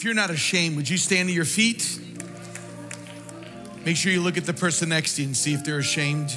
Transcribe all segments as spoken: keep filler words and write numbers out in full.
If you're not ashamed, would you stand to your feet? Make sure you look at the person next to you and see if they're ashamed.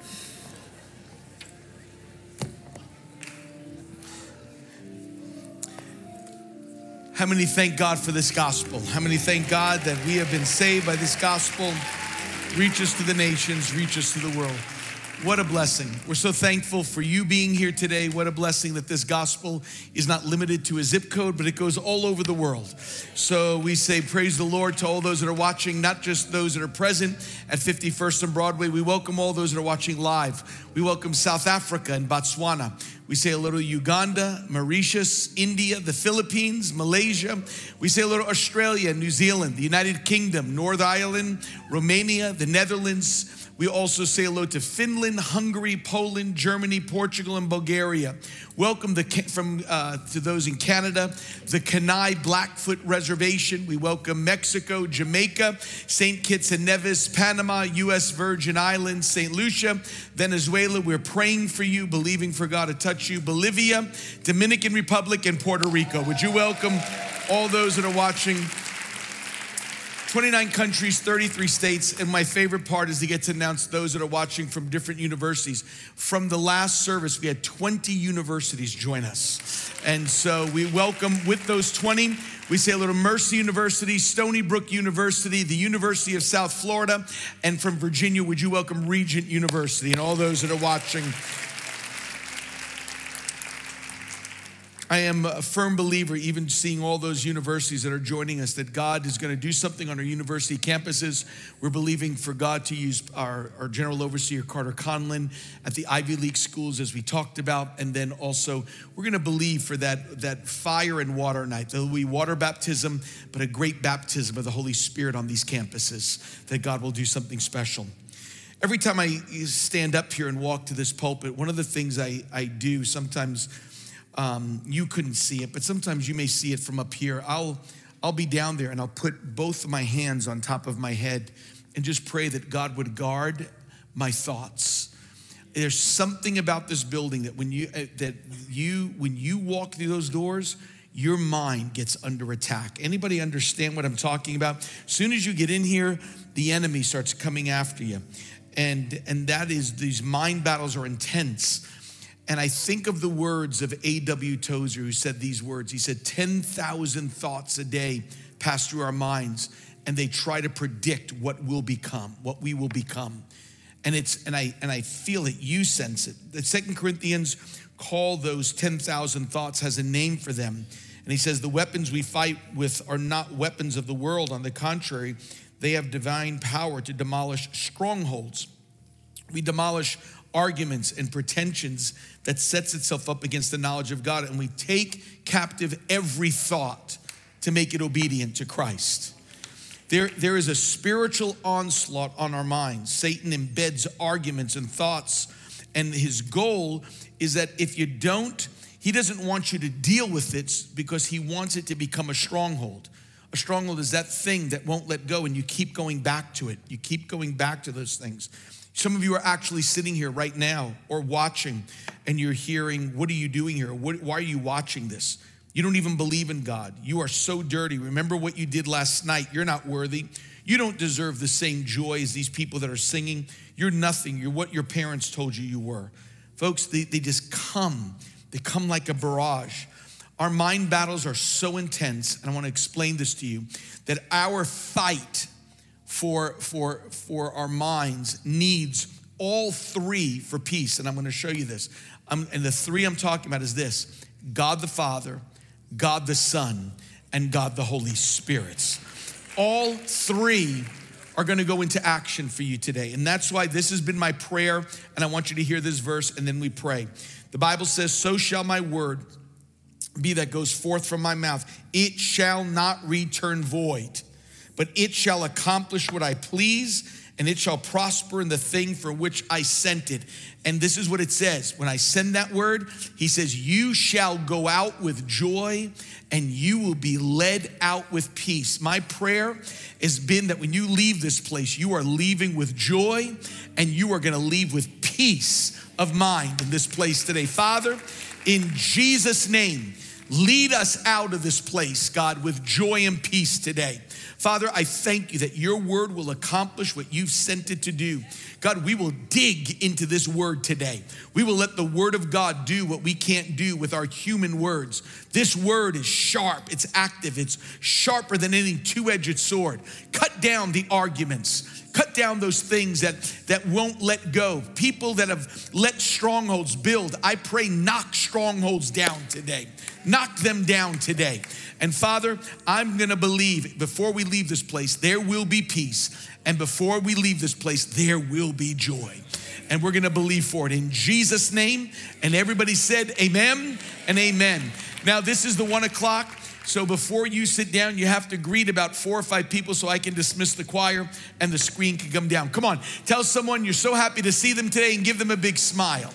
How many thank God for this gospel? How many thank God that we have been saved by this gospel? Reach us to the nations, reach us to the world. What a blessing. We're so thankful for you being here today. What a blessing that this gospel is not limited to a zip code, but it goes all over the world. So we say praise the Lord to all those that are watching, not just those that are present at fifty-first and Broadway. We welcome all those that are watching live. We welcome South Africa and Botswana. We say a little Uganda, Mauritius, India, the Philippines, Malaysia. We say a little Australia, New Zealand, the United Kingdom, Northern Ireland, Romania, the Netherlands. We also say hello to Finland, Hungary, Poland, Germany, Portugal, and Bulgaria. Welcome the, from uh, to those in Canada, the Kenai Blackfoot Reservation. We welcome Mexico, Jamaica, Saint Kitts and Nevis, Panama, U S Virgin Islands, Saint Lucia, Venezuela. We're praying for you, believing for God to touch you. Bolivia, Dominican Republic, and Puerto Rico. Would you welcome all those that are watching? twenty-nine countries, thirty-three states, and my favorite part is to get to announce those that are watching from different universities. From the last service, we had twenty universities join us. And so we welcome, with those twenty, we say a little Mercy University, Stony Brook University, the University of South Florida, and from Virginia, would you welcome Regent University and all those that are watching. I am a firm believer, even seeing all those universities that are joining us, that God is going to do something on our university campuses. We're believing for God to use our, our General Overseer, Carter Conlon, at the Ivy League schools, as we talked about. And then also, we're going to believe for that, that fire and water night. There will be water baptism, but a great baptism of the Holy Spirit on these campuses, that God will do something special. Every time I stand up here and walk to this pulpit, one of the things I, I do sometimes, Um, you couldn't see it, but sometimes you may see it from up here. I'll, I'll be down there and I'll put both of my hands on top of my head and just pray that God would guard my thoughts. There's something about this building that when you, uh, that you, when you walk through those doors, your mind gets under attack. Anybody understand what I'm talking about? As soon as you get in here, the enemy starts coming after you. And, and that is, these mind battles are intense. And I think of the words of A W Tozer, who said these words. He said, ten thousand thoughts a day pass through our minds, and they try to predict what will become, what we will become. And it's and I and I feel it, you sense it. The Second Corinthians call those ten thousand thoughts, has a name for them. And he says, the weapons we fight with are not weapons of the world. On the contrary, they have divine power to demolish strongholds. We demolish arguments and pretensions that sets itself up against the knowledge of God, and we take captive every thought to make it obedient to Christ. There, there is a spiritual onslaught on our minds. Satan embeds arguments and thoughts, and his goal is that if you don't, he doesn't want you to deal with it because he wants it to become a stronghold. A stronghold is that thing that won't let go, and you keep going back to it. You keep going back to those things. Some of you are actually sitting here right now or watching, and you're hearing, what are you doing here? What, why are you watching this? You don't even believe in God. You are so dirty. Remember what you did last night. You're not worthy. You don't deserve the same joy as these people that are singing. You're nothing. You're what your parents told you you were. Folks, they, they just come. They come like a barrage. Our mind battles are so intense, and I want to explain this to you, that our fight for, for, for our minds needs all three for peace. And I'm going to show you this. Um, and the three I'm talking about is this: God the Father, God the Son, and God the Holy Spirit. All three are going to go into action for you today. And that's why this has been my prayer. And I want you to hear this verse, and then we pray. The Bible says, so shall my word be that goes forth from my mouth. It shall not return void, but it shall accomplish what I please, and it shall prosper in the thing for which I sent it. And this is what it says. When I send that word, he says, you shall go out with joy, and you will be led out with peace. My prayer has been that when you leave this place, you are leaving with joy, and you are gonna leave with peace of mind in this place today. Father, in Jesus' name, Lead us out of this place, God, with joy and peace today. Father, I thank you that your word will accomplish what you've sent it to do. God, we will dig into this word today. We will let the word of God do what we can't do with our human words. This word is sharp, it's active, it's sharper than any two-edged sword. Cut down the arguments. Cut down those things that, that won't let go. People that have let strongholds build, I pray knock strongholds down today. Knock them down today. And Father, I'm gonna believe before we leave this place, there will be peace. And before we leave this place, there will be joy. And we're gonna believe for it in Jesus' name. And everybody said amen and amen. Now this is the one o'clock. So before you sit down, you have to greet about four or five people so I can dismiss the choir and the screen can come down. Come on, tell someone you're so happy to see them today and give them a big smile.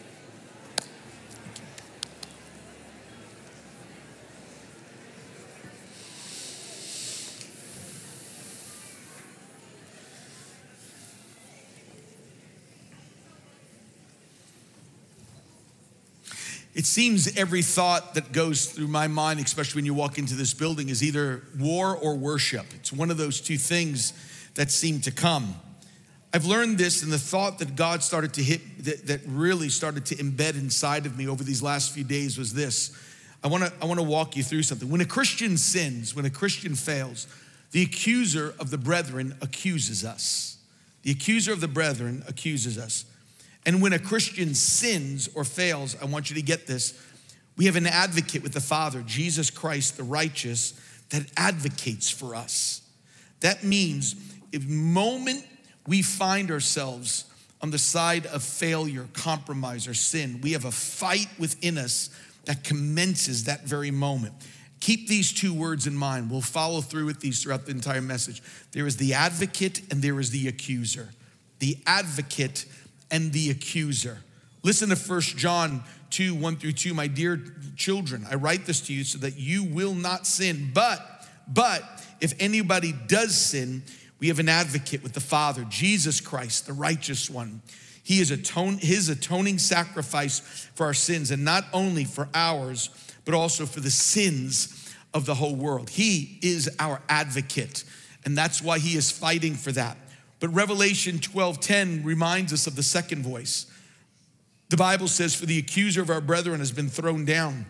It seems every thought that goes through my mind, especially when you walk into this building, is either war or worship. It's one of those two things that seem to come. I've learned this, and the thought that God started to hit, that, that really started to embed inside of me over these last few days was this. I wanna, I wanna walk you through something. When a Christian sins, when a Christian fails, the accuser of the brethren accuses us. The accuser of the brethren accuses us. And when a Christian sins or fails, I want you to get this, we have an advocate with the Father, Jesus Christ, the righteous, that advocates for us. That means if moment we find ourselves on the side of failure, compromise, or sin, we have a fight within us that commences that very moment. Keep these two words in mind. We'll follow through with these throughout the entire message. There is the advocate and there is the accuser. The advocate and the accuser. Listen to First John two, one through two. My dear children, I write this to you so that you will not sin. But, but if anybody does sin, we have an advocate with the Father, Jesus Christ, the righteous one. He is atone, his atoning sacrifice for our sins, and not only for ours, but also for the sins of the whole world. He is our advocate, and that's why he is fighting for that. But Revelation twelve ten reminds us of the second voice. The Bible says, for the accuser of our brethren has been thrown down,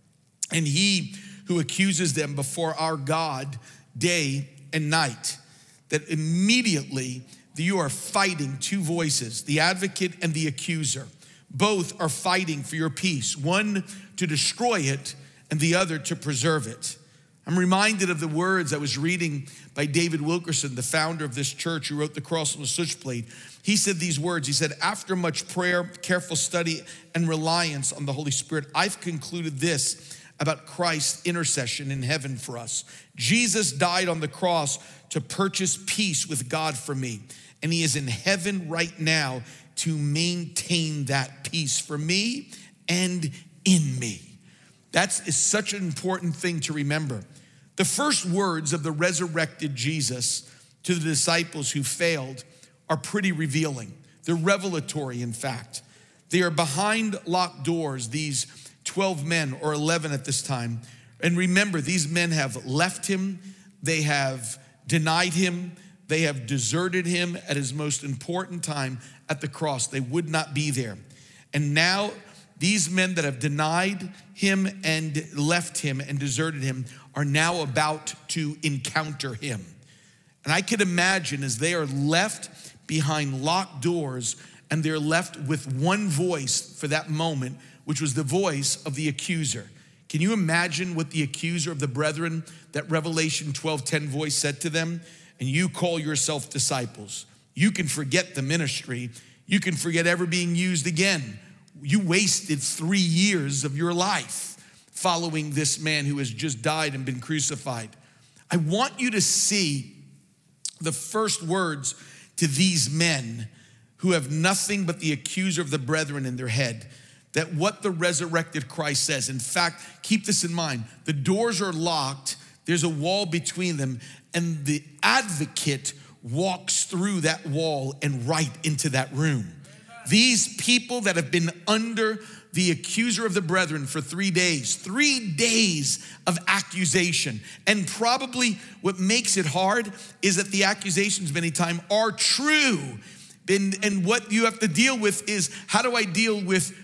and he who accuses them before our God day and night. That immediately you are fighting two voices, the advocate and the accuser. Both are fighting for your peace, one to destroy it and the other to preserve it. I'm reminded of the words I was reading by David Wilkerson, the founder of this church who wrote The Cross on the Switchblade. He said these words, he said, after much prayer, careful study, and reliance on the Holy Spirit, I've concluded this about Christ's intercession in heaven for us. Jesus died on the cross to purchase peace with God for me, and he is in heaven right now to maintain that peace for me and in me. That's is such an important thing to remember. The first words of the resurrected Jesus to the disciples who failed are pretty revealing. They're revelatory, in fact. They are behind locked doors, these twelve men, or eleven at this time. And remember, these men have left him, they have denied him, they have deserted him at his most important time at the cross. They would not be there. And now, these men that have denied him and left him and deserted him are now about to encounter him. And I could imagine as they are left behind locked doors and they're left with one voice for that moment, which was the voice of the accuser. Can you imagine what the accuser of the brethren, that Revelation twelve ten voice said to them? And you call yourself disciples. You can forget the ministry. You can forget ever being used again. You wasted three years of your life following this man who has just died and been crucified. I want you to see the first words to these men who have nothing but the accuser of the brethren in their head, that what the resurrected Christ says. In fact, keep this in mind. The doors are locked. There's a wall between them, and the advocate walks through that wall and right into that room. These people that have been under the accuser of the brethren for three days, three days of accusation. And probably what makes it hard is that the accusations many times are true. And, and what you have to deal with is, how do I deal with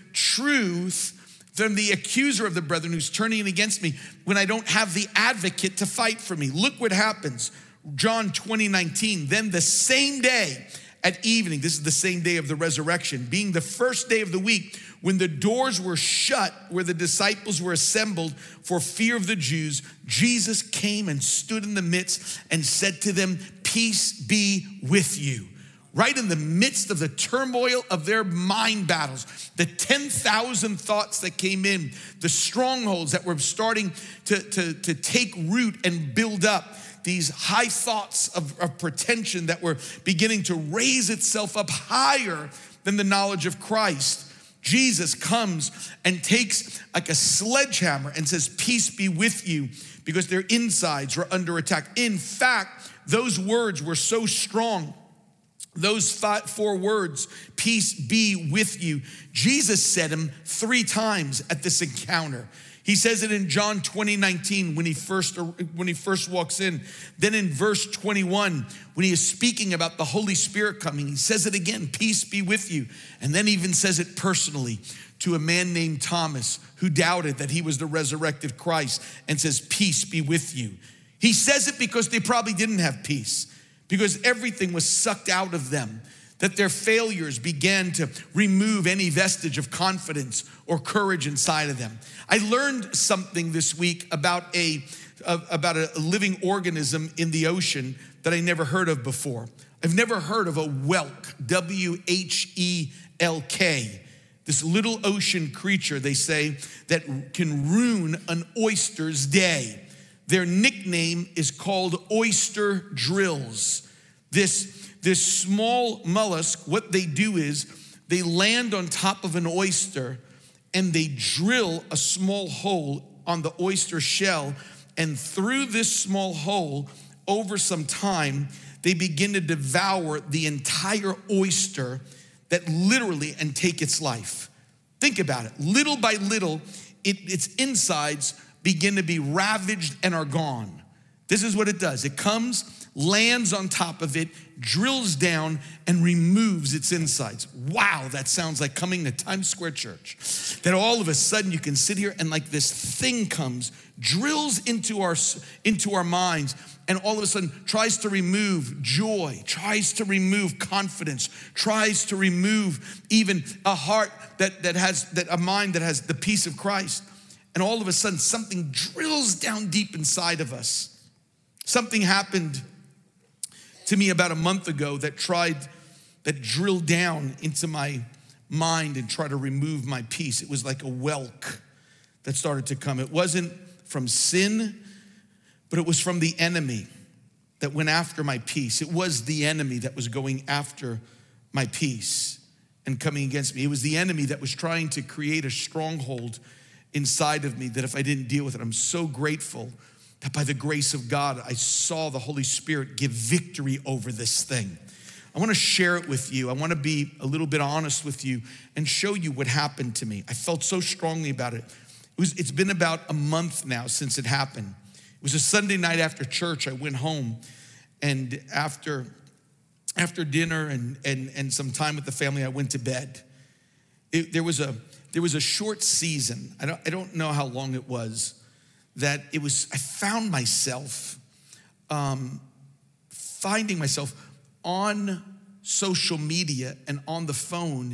truth from the accuser of the brethren who's turning it against me when I don't have the advocate to fight for me? Look what happens. John twenty nineteen, then the same day at evening, this is the same day of the resurrection, being the first day of the week, when the doors were shut, where the disciples were assembled for fear of the Jews, Jesus came and stood in the midst and said to them, peace be with you. Right in the midst of the turmoil of their mind battles, the ten thousand thoughts that came in, the strongholds that were starting to, to, to take root and build up, these high thoughts of, of pretension that were beginning to raise itself up higher than the knowledge of Christ. Jesus comes and takes like a sledgehammer and says, peace be with you, because their insides were under attack. In fact, those words were so strong. Those five, four words, peace be with you, Jesus said them three times at this encounter. He says it in John twenty nineteen when he first when he first walks in. Then in verse twenty-one, when he is speaking about the Holy Spirit coming, he says it again, peace be with you. And then even says it personally to a man named Thomas who doubted that he was the resurrected Christ, and says, peace be with you. He says it because they probably didn't have peace, because everything was sucked out of them, that their failures began to remove any vestige of confidence or courage inside of them. I learned something this week about a, about a living organism in the ocean that I never heard of before. I've never heard of a whelk, W H E L K. This little ocean creature, they say, that can ruin an oyster's day. Their nickname is called oyster drills. This This small mollusk, what they do is they land on top of an oyster and they drill a small hole on the oyster shell, and through this small hole, over some time, they begin to devour the entire oyster, that literally, and take its life. Think about it. Little by little, it, its insides begin to be ravaged and are gone. This is what it does. It comes, lands on top of it, drills down, and removes its insides. Wow, that sounds like coming to Times Square Church. That all of a sudden you can sit here and like this thing comes, drills into our, into our minds, and all of a sudden tries to remove joy, tries to remove confidence, tries to remove even a heart that, that has, that a mind that has the peace of Christ. And all of a sudden something drills down deep inside of us. Something happened to me about a month ago that tried, that drilled down into my mind and tried to remove my peace. It was like a whelk that started to come. It wasn't from sin, but it was from the enemy that went after my peace. It was the enemy that was going after my peace and coming against me. It was the enemy that was trying to create a stronghold inside of me that if I didn't deal with it, I'm so grateful that by the grace of God, I saw the Holy Spirit give victory over this thing. I wanna share it with you. I wanna be a little bit honest with you and show you what happened to me. I felt so strongly about it. It was, it's been about a month now since it happened. It was a Sunday night after church. I went home, and after, after dinner and, and, and some time with the family, I went to bed. It, there was a, there was a short season, I don't, I don't know how long it was, that it was, I found myself, um, finding myself on social media and on the phone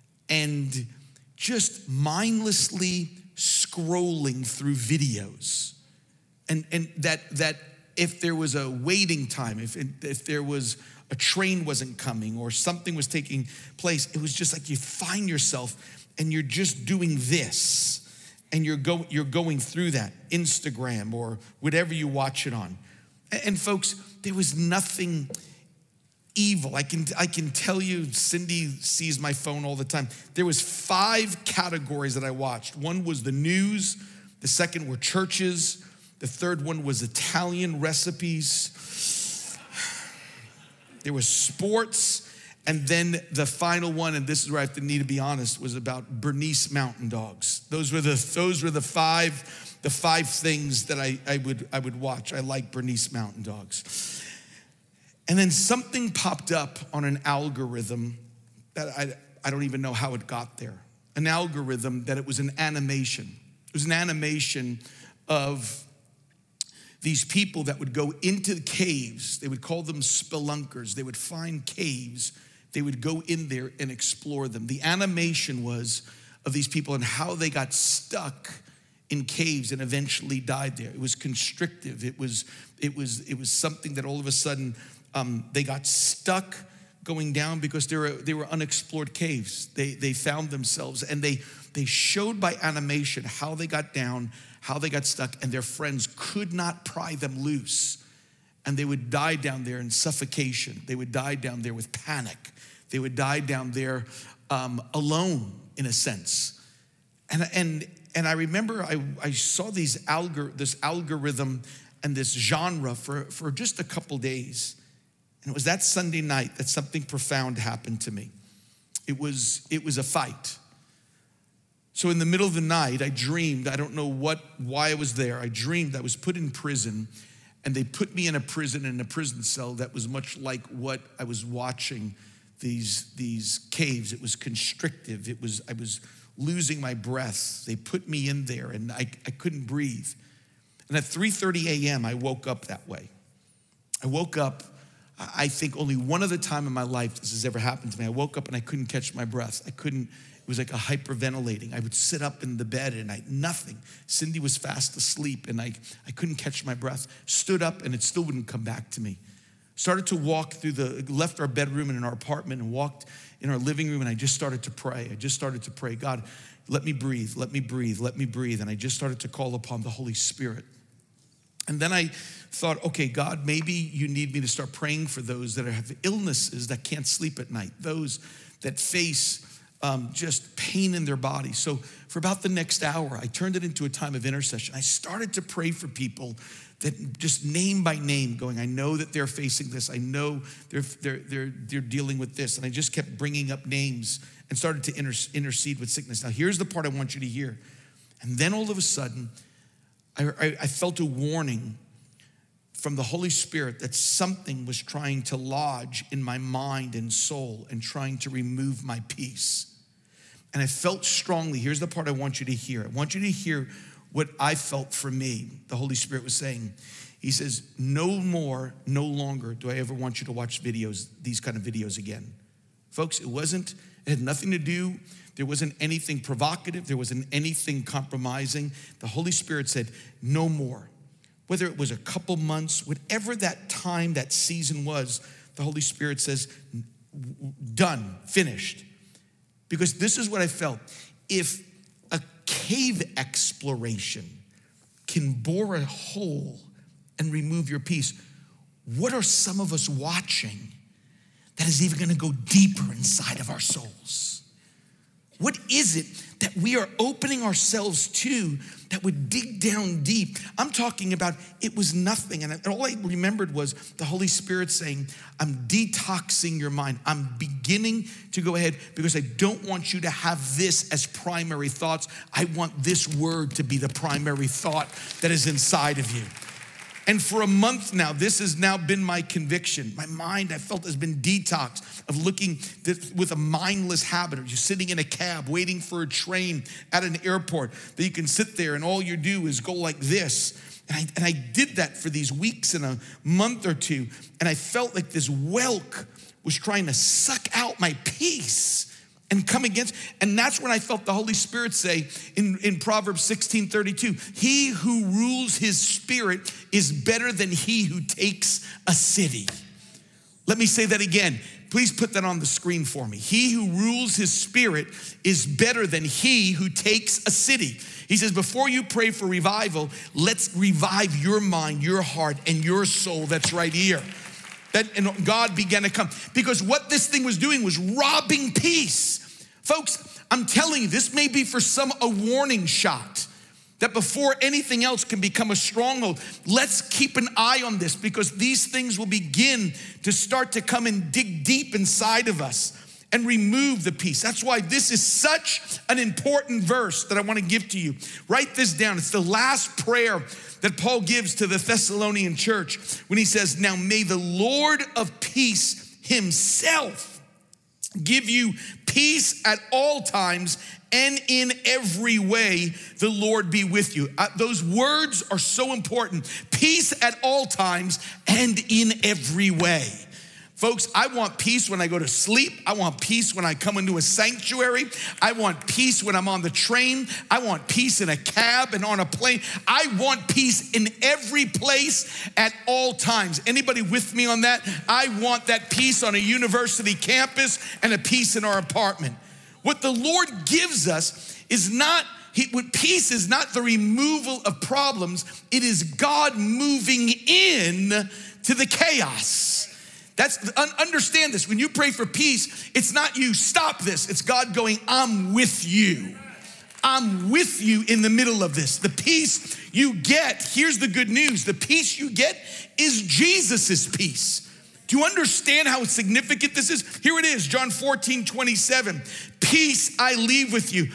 and just mindlessly scrolling through videos. And, and that, that if there was a waiting time, if, if there was a train wasn't coming or something was taking place, it was just like you find yourself and you're just doing this. And you're, go, you're going through that, Instagram or whatever you watch it on. And, and folks, there was nothing evil. I can, I can tell you, Cindy sees my phone all the time. There was five categories that I watched. One was the news. The second were churches. The third one was Italian recipes. There was sports. And then the final one, and this is where I have to need to be honest, was about Bernese Mountain Dogs. Those were the those were the five the five things that I, I would I would watch. I like Bernese Mountain Dogs. And then something popped up on an algorithm that I I don't even know how it got there. An algorithm that it was an animation. It was an animation of these people that would go into the caves. They would call them spelunkers. They would find caves. They would go in there and explore them. The animation was of these people and how they got stuck in caves and eventually died there. It was constrictive. It was, it was, it was something that all of a sudden um, they got stuck going down because they were, they were unexplored caves. They, they found themselves and they, they showed by animation how they got down, how they got stuck, and their friends could not pry them loose. And they would die down there in suffocation. They would die down there with panic. They would die down there um, alone, in a sense. And and and I remember I, I saw these algor this algorithm and this genre for, for just a couple days. And it was that Sunday night that something profound happened to me. It was it was a fight. So in the middle of the night, I dreamed, I don't know what, why I was there. I dreamed I was put in prison, and they put me in a prison, in a prison cell that was much like what I was watching, these, these caves. It was constrictive. It was, I was losing my breath. They put me in there, and I, I couldn't breathe. And at three thirty a.m., I woke up that way. I woke up, I think only one other time in my life this has ever happened to me. I woke up and I couldn't catch my breath. I couldn't. It was like a hyperventilating. I would sit up in the bed and I, nothing. Cindy was fast asleep and I, I couldn't catch my breath. Stood up and it still wouldn't come back to me. Started to walk through the, left our bedroom and in our apartment and walked in our living room, and I just started to pray. I just started to pray, God, let me breathe, let me breathe, let me breathe. And I just started to call upon the Holy Spirit. And then I thought, okay, God, maybe you need me to start praying for those that have illnesses that can't sleep at night, those that face Um, just pain in their body. So for about the next hour, I turned it into a time of intercession. I started to pray for people that just name by name going, I know that they're facing this. I know they're, they're, they're, they're dealing with this. And I just kept bringing up names and started to inter- intercede with sickness. Now, here's the part I want you to hear. And then all of a sudden, I, I, I felt a warning from the Holy Spirit that something was trying to lodge in my mind and soul and trying to remove my peace. And I felt strongly, here's the part I want you to hear. I want you to hear what I felt for me. The Holy Spirit was saying, he says, no more, no longer do I ever want you to watch videos, these kind of videos again. Folks, it wasn't, it had nothing to do, there wasn't anything provocative, there wasn't anything compromising. The Holy Spirit said, no more. Whether it was a couple months, whatever that time, that season was, the Holy Spirit says, done, finished. Because this is what I felt. If a cave exploration can bore a hole and remove your peace, what are some of us watching that is even gonna go deeper inside of our souls? What is it that we are opening ourselves to that would dig down deep? I'm talking about it was nothing. And all I remembered was the Holy Spirit saying, I'm detoxing your mind. I'm beginning to go ahead because I don't want you to have this as primary thoughts. I want this word to be the primary thought that is inside of you. And for a month now, this has now been my conviction. My mind, I felt, has been detoxed of looking with a mindless habit of just sitting in a cab, waiting for a train at an airport, that you can sit there and all you do is go like this. And I, and I did that for these weeks and a month or two, and I felt like this whelk was trying to suck out my peace and come against, and that's when I felt the Holy Spirit say in, in Proverbs sixteen thirty-two, he who rules his spirit is better than he who takes a city. Let me say that again. Please put that on the screen for me. He who rules his spirit is better than he who takes a city. He says, before you pray for revival, let's revive your mind, your heart, and your soul that's right here. That, and God began to come. Because what this thing was doing was robbing peace. Folks, I'm telling you, this may be for some a warning shot. that before anything else can become a stronghold, let's keep an eye on this, because these things will begin to start to come and dig deep inside of us and remove the peace. That's why this is such an important verse that I want to give to you. Write this down. It's the last prayer that Paul gives to the Thessalonian church when he says, now may the Lord of peace himself give you peace at all times and in every way the Lord be with you. Uh, those words are so important. Peace at all times and in every way. Folks, I want peace when I go to sleep. I want peace when I come into a sanctuary. I want peace when I'm on the train. I want peace in a cab and on a plane. I want peace in every place at all times. Anybody with me on that? I want that peace on a university campus and a peace in our apartment. What the Lord gives us is not, he, what peace is not the removal of problems. It is God moving in to the chaos. That's, understand this, when you pray for peace, it's not you stop this, it's God going, I'm with you. I'm with you in the middle of this. The peace you get, here's the good news, the peace you get is Jesus's peace. Do you understand how significant this is? Here it is, John fourteen twenty-seven. Peace I leave with you.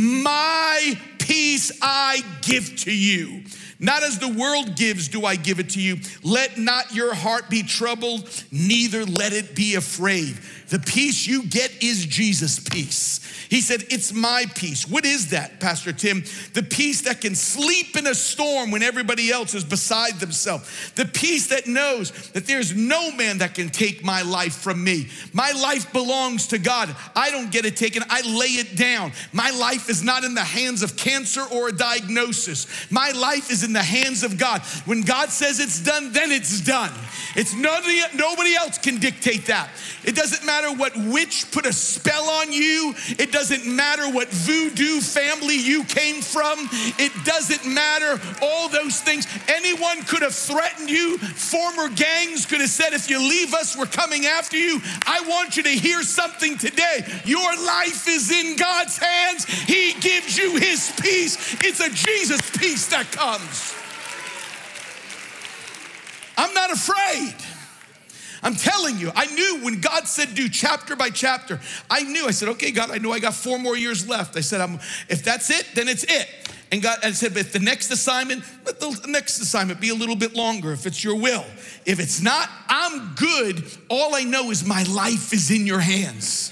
My peace I give to you. Not as the world gives do I give it to you. Let not your heart be troubled, neither let it be afraid. The peace you get is Jesus' peace. He said, it's my peace. What is that, Pastor Tim? The peace that can sleep in a storm when everybody else is beside themselves. The peace that knows that there's no man that can take my life from me. My life belongs to God. I don't get it taken. I lay it down. My life is not in the hands of cancer or a diagnosis. My life is in the hands of God. When God says it's done, then it's done. It's nobody, nobody else can dictate that. It doesn't matter what witch put a spell on you. It doesn't matter what voodoo family you came from. It doesn't matter all those things. Anyone could have threatened you. Former gangs could have said, if you leave us, we're coming after you. I want you to hear something today. Your life is in God's hands. He gives you his peace. It's a Jesus peace that comes. I'm not afraid. I'm telling you, I knew when God said do chapter by chapter, I knew, I said, okay, God, I know I got four more years left. I said, I'm, if that's it, then it's it. And God, I said, but if the next assignment, let the next assignment be a little bit longer if it's your will. If it's not, I'm good. All I know is my life is in your hands.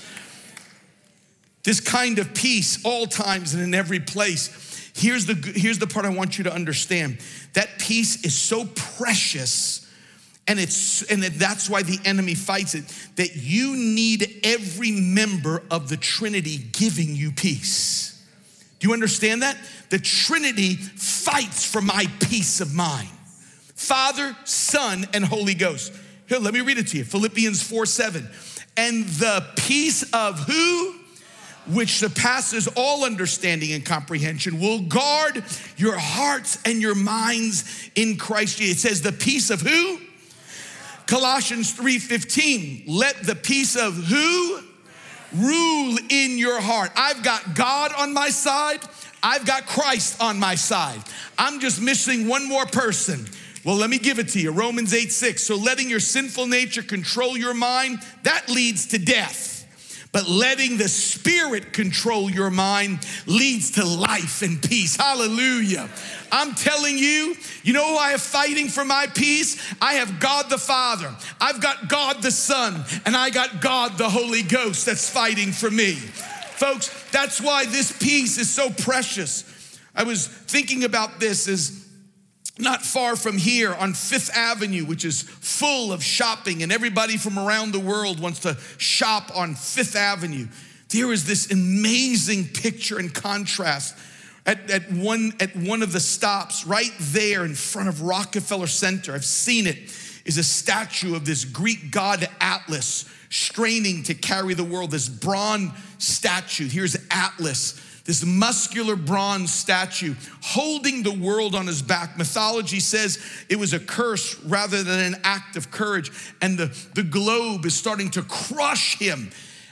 This kind of peace all times and in every place. Here's the, here's the part I want you to understand. That peace is so precious, and it's and that's why the enemy fights it, that you need every member of the Trinity giving you peace. Do you understand that? The Trinity fights for my peace of mind. Father, Son, and Holy Ghost. Here, let me read it to you. Philippians four seven. And the peace of who? Which surpasses all understanding and comprehension, will guard your hearts and your minds in Christ Jesus. It says the peace of who? Colossians three fifteen. Let the peace of who? Rule in your heart. I've got God on my side. I've got Christ on my side. I'm just missing one more person. Well, let me give it to you. Romans eight six. So letting your sinful nature control your mind, that leads to death. But letting the Spirit control your mind leads to life and peace. Hallelujah. I'm telling you, you know who I have fighting for my peace? I have God the Father. I've got God the Son. And I got God the Holy Ghost that's fighting for me. Folks, that's why this peace is so precious. I was thinking about this as not far from here on Fifth Avenue, which is full of shopping, and everybody from around the world wants to shop on Fifth Avenue. There is this amazing picture and contrast at, at, one, at one of the stops right there in front of Rockefeller Center. I've seen it, is a statue of this Greek god Atlas straining to carry the world, this bronze statue. Here's Atlas, this muscular bronze statue holding the world on his back. Mythology says it was a curse rather than an act of courage. And the, the globe is starting to crush him.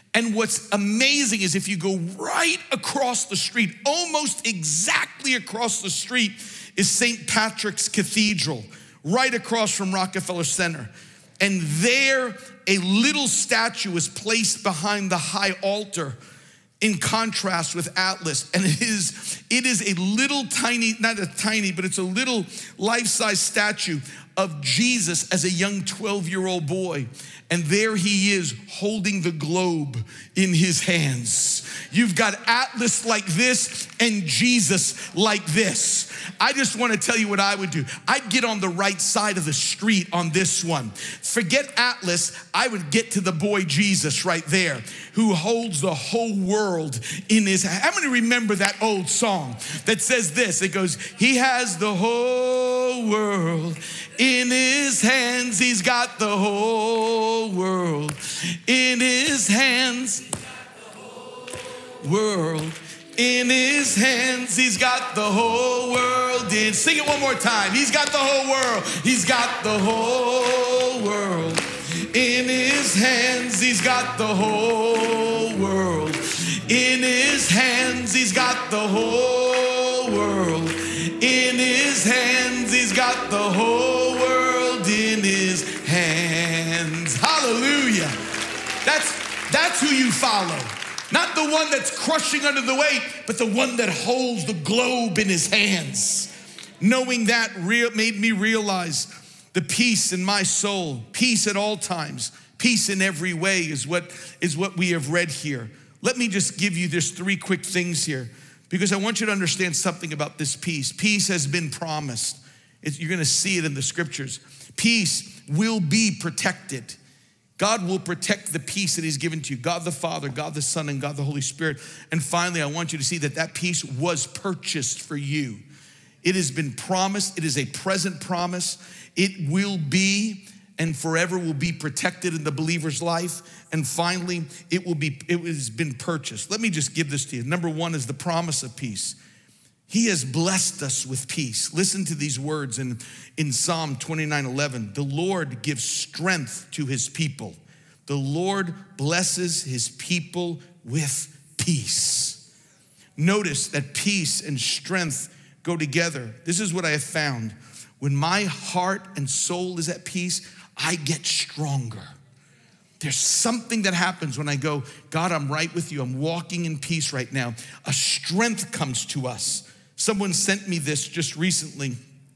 And what's amazing is if you go right across the street, almost exactly across the street is Saint Patrick's Cathedral, right across from Rockefeller Center. And there, a little statue is placed behind the high altar in contrast with Atlas. And it is, it is a little tiny, not a tiny, but it's a little life-size statue of Jesus as a young twelve-year-old boy. And there he is holding the globe in his hands. You've got Atlas like this and Jesus like this. I just want to tell you what I would do. I'd get on the right side of the street on this one. Forget Atlas, I would get to the boy Jesus right there, who holds the whole world in his hand. How many remember that old song that says this? It goes, he has the whole world in his hands. He's got the whole world in his hands. World in his hands. He's got the whole world in. Sing it one more time. He's got the whole world. He's got the whole world in his hands. He's got the whole world in his hands. He's got the whole world in his hands. He's got the whole world in his hands. Hallelujah. That's that's who you follow. Not the one that's crushing under the weight, but the one that holds the globe in his hands. Knowing that real, made me realize the peace in my soul, peace at all times, peace in every way is what, is what we have read here. Let me just give you just three quick things here, because I want you to understand something about this peace. Peace has been promised. It's, you're gonna see it in the scriptures. Peace will be protected. God will protect the peace that he's given to you. God the Father, God the Son, and God the Holy Spirit. And finally, I want you to see that that peace was purchased for you. It has been promised. It is a present promise. It will be and forever will be protected in the believer's life. And finally, it will be, it has been purchased. Let me just give this to you. Number one is the promise of peace. He has blessed us with peace. Listen to these words in, in Psalm twenty-nine eleven. The Lord gives strength to his people. The Lord blesses his people with peace. Notice that peace and strength go together. This is what I have found. When my heart and soul is at peace, I get stronger. There's something that happens when I go, God, I'm right with you. I'm walking in peace right now. A strength comes to us. Someone sent me this just recently.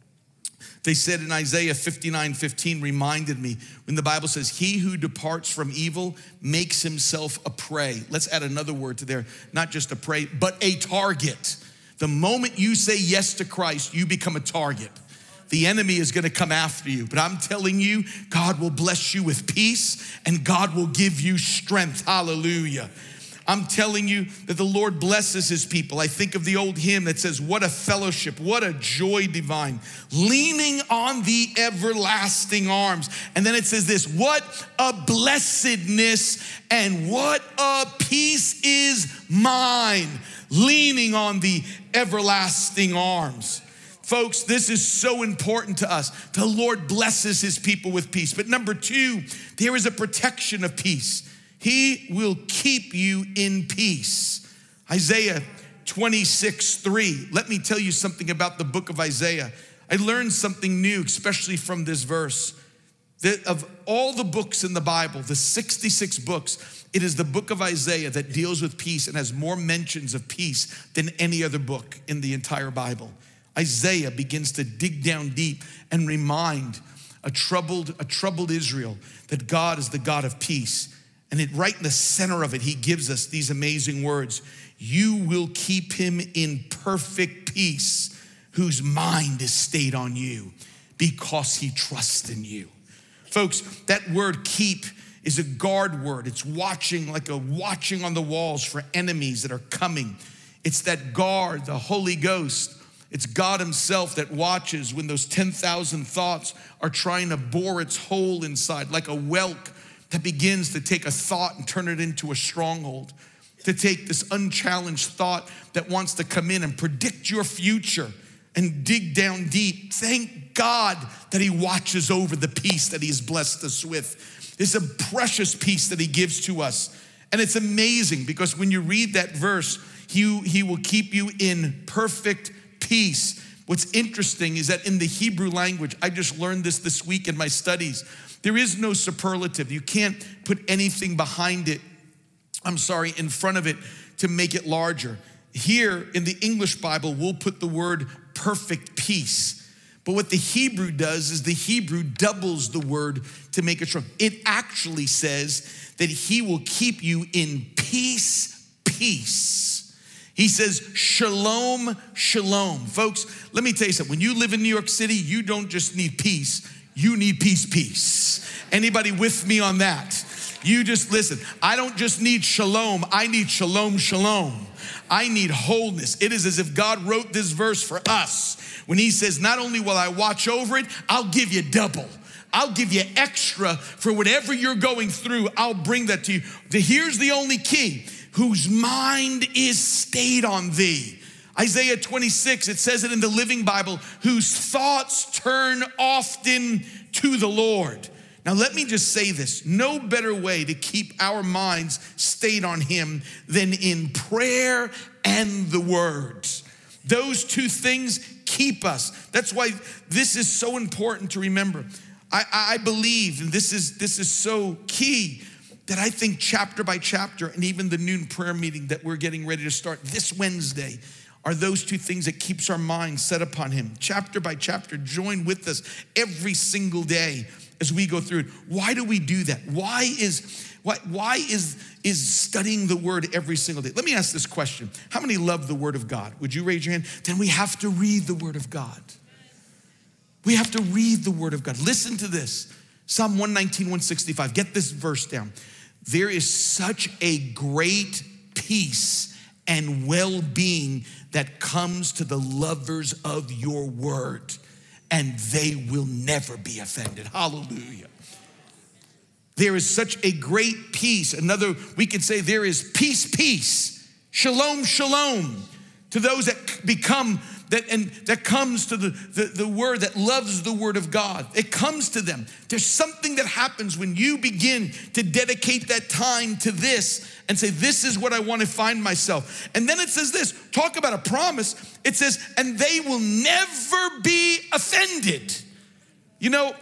They said in Isaiah fifty-nine fifteen, reminded me when the Bible says, he who departs from evil makes himself a prey. Let's add another word to there, not just a prey, but a target. The moment you say yes to Christ, you become a target. The enemy is gonna come after you. But I'm telling you, God will bless you with peace and God will give you strength. Hallelujah. I'm telling you that the Lord blesses his people. I think of the old hymn that says, what a fellowship, what a joy divine, leaning on the everlasting arms. And then it says this, what a blessedness and what a peace is mine, leaning on the everlasting arms. Folks, this is so important to us. The Lord blesses his people with peace. But number two, there is a protection of peace. He will keep you in peace. Isaiah twenty-six three. Let me tell you something about the book of Isaiah. I learned something new, especially from this verse. That of all the books in the Bible, the sixty-six books, it is the book of Isaiah that deals with peace and has more mentions of peace than any other book in the entire Bible. Isaiah begins to dig down deep and remind a troubled, a troubled Israel that God is the God of peace. And it, right in the center of it, he gives us these amazing words. You will keep him in perfect peace, whose mind is stayed on you because he trusts in you. Folks, that word keep is a guard word. It's watching, like a watching on the walls for enemies that are coming. It's that guard, the Holy Ghost. It's God himself that watches when those ten thousand thoughts are trying to bore its hole inside, like a whelk that begins to take a thought and turn it into a stronghold, to take this unchallenged thought that wants to come in and predict your future and dig down deep. Thank God that he watches over the peace that he has blessed us with. It's a precious peace that he gives to us. And it's amazing because when you read that verse, he, he will keep you in perfect peace. What's interesting is that in the Hebrew language, I just learned this this week in my studies, there is no superlative. You can't put anything behind it, I'm sorry, in front of it to make it larger. Here in the English Bible, we'll put the word perfect peace. But what the Hebrew does is the Hebrew doubles the word to make it strong. It actually says that he will keep you in peace, peace. He says, shalom, shalom. Folks, let me tell you something. When you live in New York City, you don't just need peace, you need peace, peace. Anybody with me on that? You just listen. I don't just need shalom, I need shalom, shalom. I need wholeness. It is as if God wrote this verse for us when he says, not only will I watch over it, I'll give you double. I'll give you extra for whatever you're going through. I'll bring that to you. Here's the only key: whose mind is stayed on thee. Isaiah twenty-six, it says it in the Living Bible, whose thoughts turn often to the Lord. Now, let me just say this. No better way to keep our minds stayed on him than in prayer and the word. Those two things keep us. That's why this is so important to remember. I, I believe, and this is, this is so key, that I think chapter by chapter, and even the noon prayer meeting that we're getting ready to start this Wednesday, are those two things that keeps our minds set upon him. Chapter by chapter, join with us every single day as we go through it. Why do we do that? Why is why, why is, is studying the word every single day? Let me ask this question. How many love the word of God? Would you raise your hand? Then we have to read the word of God. We have to read the word of God. Listen to this. Psalm one nineteen, one sixty-five. Get this verse down. There is such a great peace and well-being that comes to the lovers of your word, and they will never be offended. Hallelujah. There is such a great peace. Another, we could say there is peace, peace. Shalom, shalom. To those that become, that and that comes to the, the, the word, that loves the word of God. It comes to them. There's something that happens when you begin to dedicate that time to this and say, this is what I want to find myself. And then it says this, talk about a promise. It says, and they will never be offended. You know,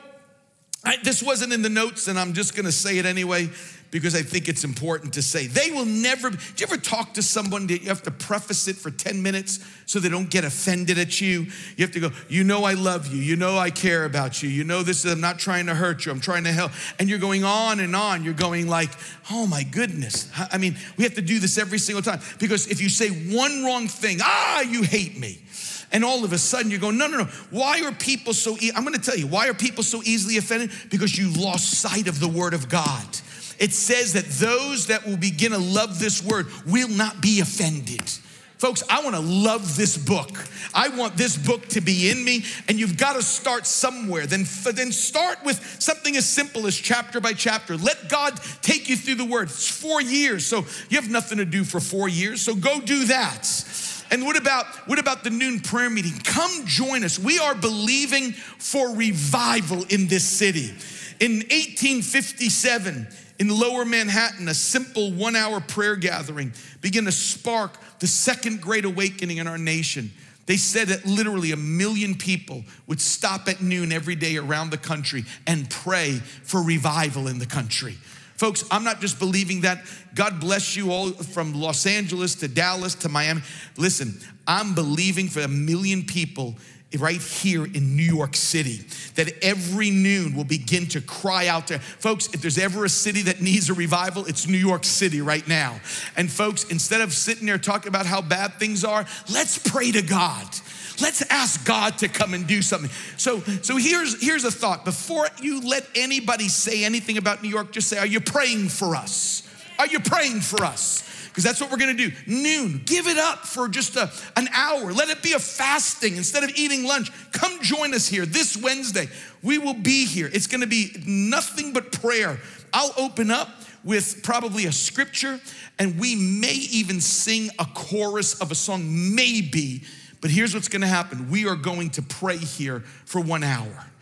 I, this wasn't in the notes, and I'm just going to say it anyway because I think it's important to say. They will never, do you ever talk to someone that you have to preface it for ten minutes so they don't get offended at you? You have to go, you know I love you. You know I care about you. You know this, I'm not trying to hurt you. I'm trying to help. And you're going on and on. You're going like, oh my goodness. I mean, we have to do this every single time because if you say one wrong thing, ah, you hate me. And all of a sudden you're going, no, no, no. Why are people so, e- I'm going to tell you, why are people so easily offended? Because you lost sight of the word of God. It says that those that will begin to love this word will not be offended. Folks, I want to love this book. I want this book to be in me, and you've got to start somewhere. Then, then start with something as simple as chapter by chapter. Let God take you through the word. It's four years, so you have nothing to do for four years, so go do that. And what about, what about the noon prayer meeting? Come join us. We are believing for revival in this city. In eighteen fifty-seven, in Lower Manhattan, a simple one-hour prayer gathering began to spark the second great awakening in our nation. They said that literally a million people would stop at noon every day around the country and pray for revival in the country. Folks, I'm not just believing that. God bless you all from Los Angeles to Dallas to Miami. Listen, I'm believing for a million people right here in New York City, that every noon will begin to cry out there. Folks, if there's ever a city that needs a revival, it's New York City right now. And folks, instead of sitting there talking about how bad things are, let's pray to God. Let's ask God to come and do something. So, so here's, here's a thought. Before you let anybody say anything about New York, just say, are you praying for us? Are you praying for us? Because that's what we're gonna do. Noon, give it up for just a, an hour. Let it be a fasting instead of eating lunch. Come join us here this Wednesday. We will be here. It's gonna be nothing but prayer. I'll open up with probably a scripture, and we may even sing a chorus of a song, maybe. But here's what's gonna happen. We are going to pray here for one hour.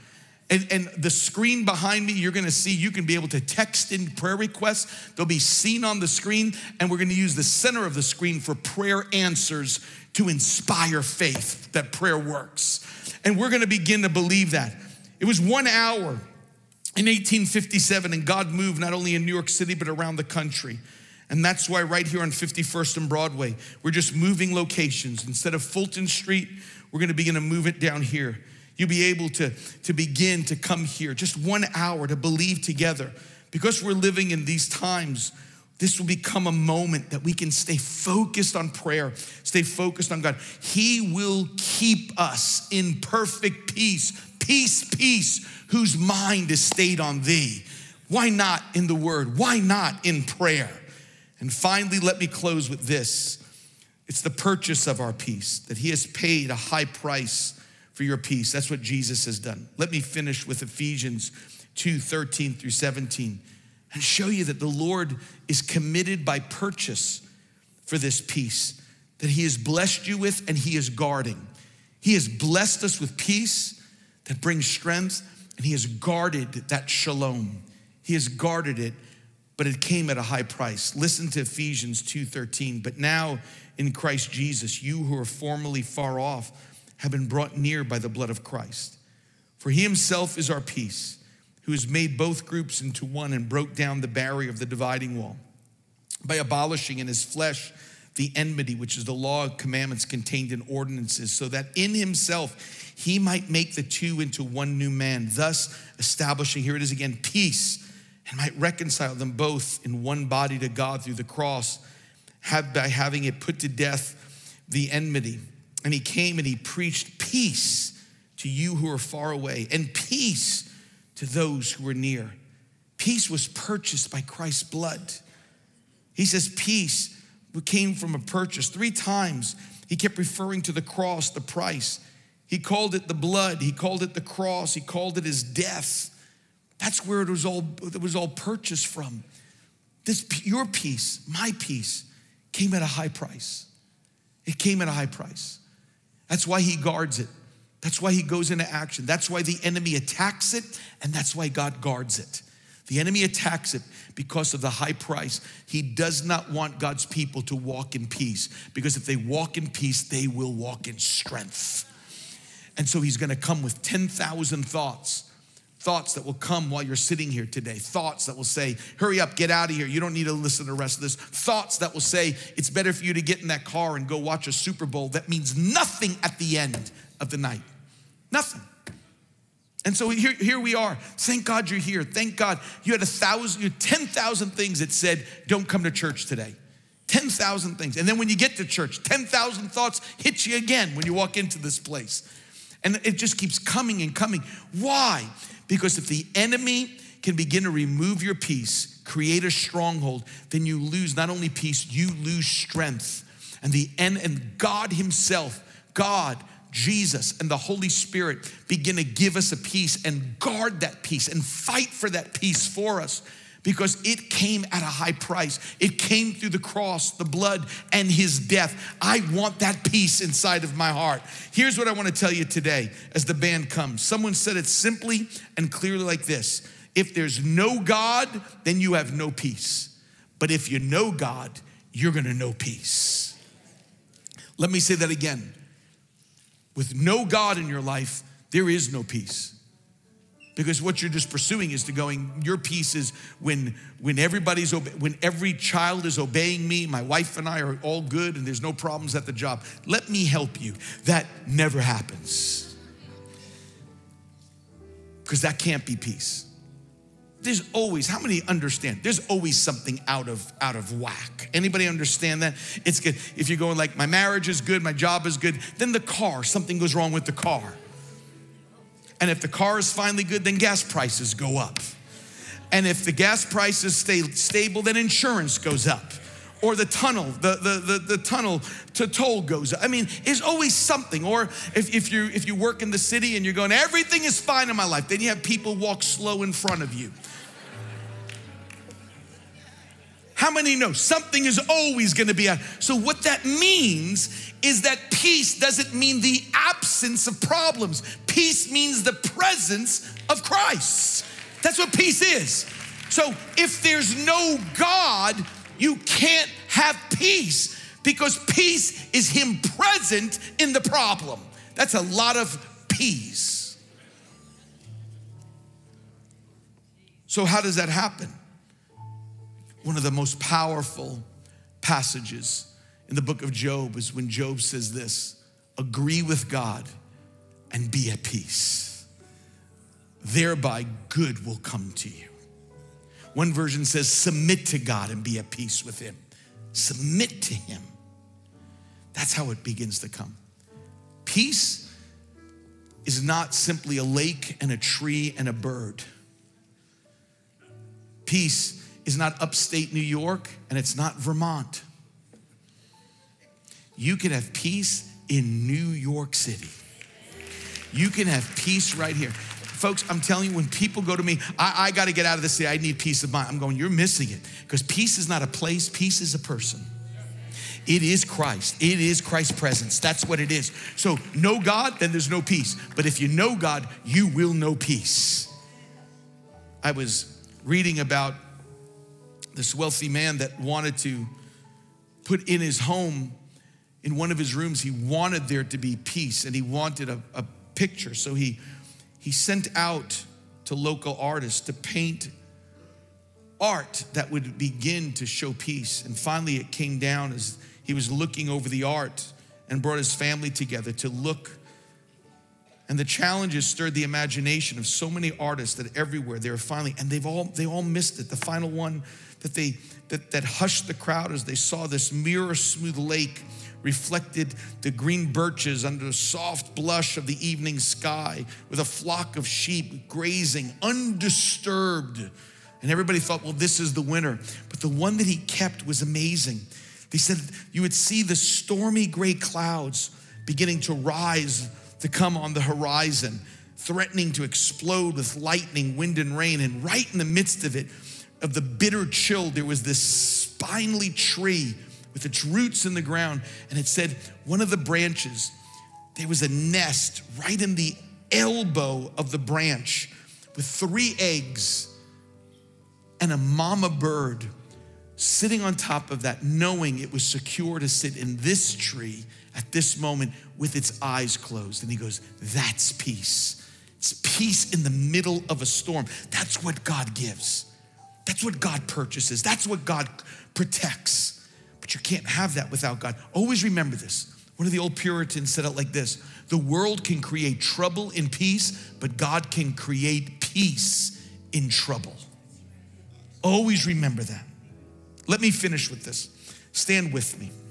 And, and the screen behind me, you're gonna see, you can be able to text in prayer requests. They'll be seen on the screen, and we're gonna use the center of the screen for prayer answers to inspire faith that prayer works. And we're gonna begin to believe that. It was one hour in eighteen fifty-seven, and God moved not only in New York City, but around the country. And that's why right here on fifty-first and Broadway, we're just moving locations. Instead of Fulton Street, we're gonna begin to move it down here. You'll be able to, to begin to come here, just one hour to believe together. Because we're living in these times, this will become a moment that we can stay focused on prayer, stay focused on God. He will keep us in perfect peace, peace, peace, whose mind is stayed on thee. Why not in the word? Why not in prayer? And finally, let me close with this. It's the purchase of our peace, that he has paid a high price for your peace. That's what Jesus has done. Let me finish with Ephesians two, thirteen through seventeen and show you that the Lord is committed by purchase for this peace that he has blessed you with and he is guarding. He has blessed us with peace that brings strength, and he has guarded that shalom. He has guarded it, but it came at a high price. Listen to Ephesians two thirteen. But now in Christ Jesus, you who are formerly far off have been brought near by the blood of Christ. For he himself is our peace, who has made both groups into one and broke down the barrier of the dividing wall by abolishing in his flesh the enmity, which is the law of commandments contained in ordinances, so that in himself he might make the two into one new man, thus establishing, here it is again, peace, and might reconcile them both in one body to God through the cross, have, by having it put to death the enmity. And he came and he preached peace to you who are far away, and peace to those who are near. Peace was purchased by Christ's blood. He says peace came from a purchase. Three times he kept referring to the cross, the price. He called it the blood. He called it the cross. He called it his death. That's where it was all, it was all purchased from. This, your peace, my peace, came at a high price. It came at a high price. That's why he guards it. That's why he goes into action. That's why the enemy attacks it, and that's why God guards it. The enemy attacks it because of the high price. He does not want God's people to walk in peace, because if they walk in peace, they will walk in strength. And so he's gonna come with ten thousand thoughts, thoughts that will come while you're sitting here today, thoughts that will say, hurry up, get out of here. You don't need to listen to the rest of this. Thoughts that will say, it's better for you to get in that car and go watch a Super Bowl. That means nothing at the end of the night, nothing. And so here, here we are. Thank God you're here. Thank God you had a thousand, you had ten thousand things that said, don't come to church today. ten thousand things. And then when you get to church, ten thousand thoughts hit you again when you walk into this place. And it just keeps coming and coming. Why? Because if the enemy can begin to remove your peace, create a stronghold, then you lose not only peace, you lose strength. And the and, and God himself, God, Jesus, and the Holy Spirit begin to give us a peace and guard that peace and fight for that peace for us, because it came at a high price. It came through the cross, the blood, and his death. I want that peace inside of my heart. Here's what I want to tell you today as the band comes. Someone said it simply and clearly like this: if there's no God, then you have no peace. But if you know God, you're gonna know peace. Let me say that again. With no God in your life, there is no peace. Because what you're just pursuing is to going, your peace is when, when everybody's, obe- when every child is obeying me, my wife and I are all good and there's no problems at the job. Let me help you. That never happens. Because that can't be peace. There's always, how many understand? There's always something out of, out of whack. Anybody understand that? It's good. If you're going like, my marriage is good, my job is good, then the car, something goes wrong with the car. And if the car is finally good, then gas prices go up. And if the gas prices stay stable, then insurance goes up. Or the tunnel, the, the, the, the tunnel to toll goes up. I mean, there's always something. Or if, if, you, if you work in the city and you're going, everything is fine in my life, then you have people walk slow in front of you. How many know something is always gonna be out? So what that means is that peace doesn't mean the absence of problems. Peace means the presence of Christ. That's what peace is. So if there's no God, you can't have peace, because peace is him present in the problem. That's a lot of peace. So how does that happen? One of the most powerful passages in the book of Job is when Job says this: agree with God and be at peace. Thereby good will come to you. One version says submit to God and be at peace with him. Submit to him. That's how it begins to come. Peace is not simply a lake and a tree and a bird. Peace is not upstate New York, and it's not Vermont. You can have peace in New York City. You can have peace right here. Folks, I'm telling you, when people go to me, I, I got to get out of this city, I need peace of mind. I'm going, you're missing it, because peace is not a place, peace is a person. It is Christ. It is Christ's presence. That's what it is. So know God, then there's no peace. But if you know God, you will know peace. I was reading about this wealthy man that wanted to put in his home, in one of his rooms, he wanted there to be peace, and he wanted a, a picture. So he He sent out to local artists to paint art that would begin to show peace. And finally it came down as he was looking over the art and brought his family together to look. And the challenges stirred the imagination of so many artists that everywhere they were finally, and they've all they all missed it. The final one that they that, that hushed the crowd as they saw this mirror smooth lake reflected the green birches under the soft blush of the evening sky, with a flock of sheep grazing undisturbed. And everybody thought, well, this is the winner. But the one that he kept was amazing. They said you would see the stormy gray clouds beginning to rise, to come on the horizon, threatening to explode with lightning, wind, and rain. And right in the midst of it, of the bitter chill, there was this spindly tree with its roots in the ground. And it said one of the branches, there was a nest right in the elbow of the branch with three eggs and a mama bird sitting on top of that, knowing it was secure to sit in this tree at this moment with its eyes closed. And he goes, that's peace. It's peace in the middle of a storm. That's what God gives. That's what God purchases. That's what God protects. But you can't have that without God. Always remember this. One of the old Puritans said it like this: the world can create trouble in peace, but God can create peace in trouble. Always remember that. Let me finish with this. Stand with me.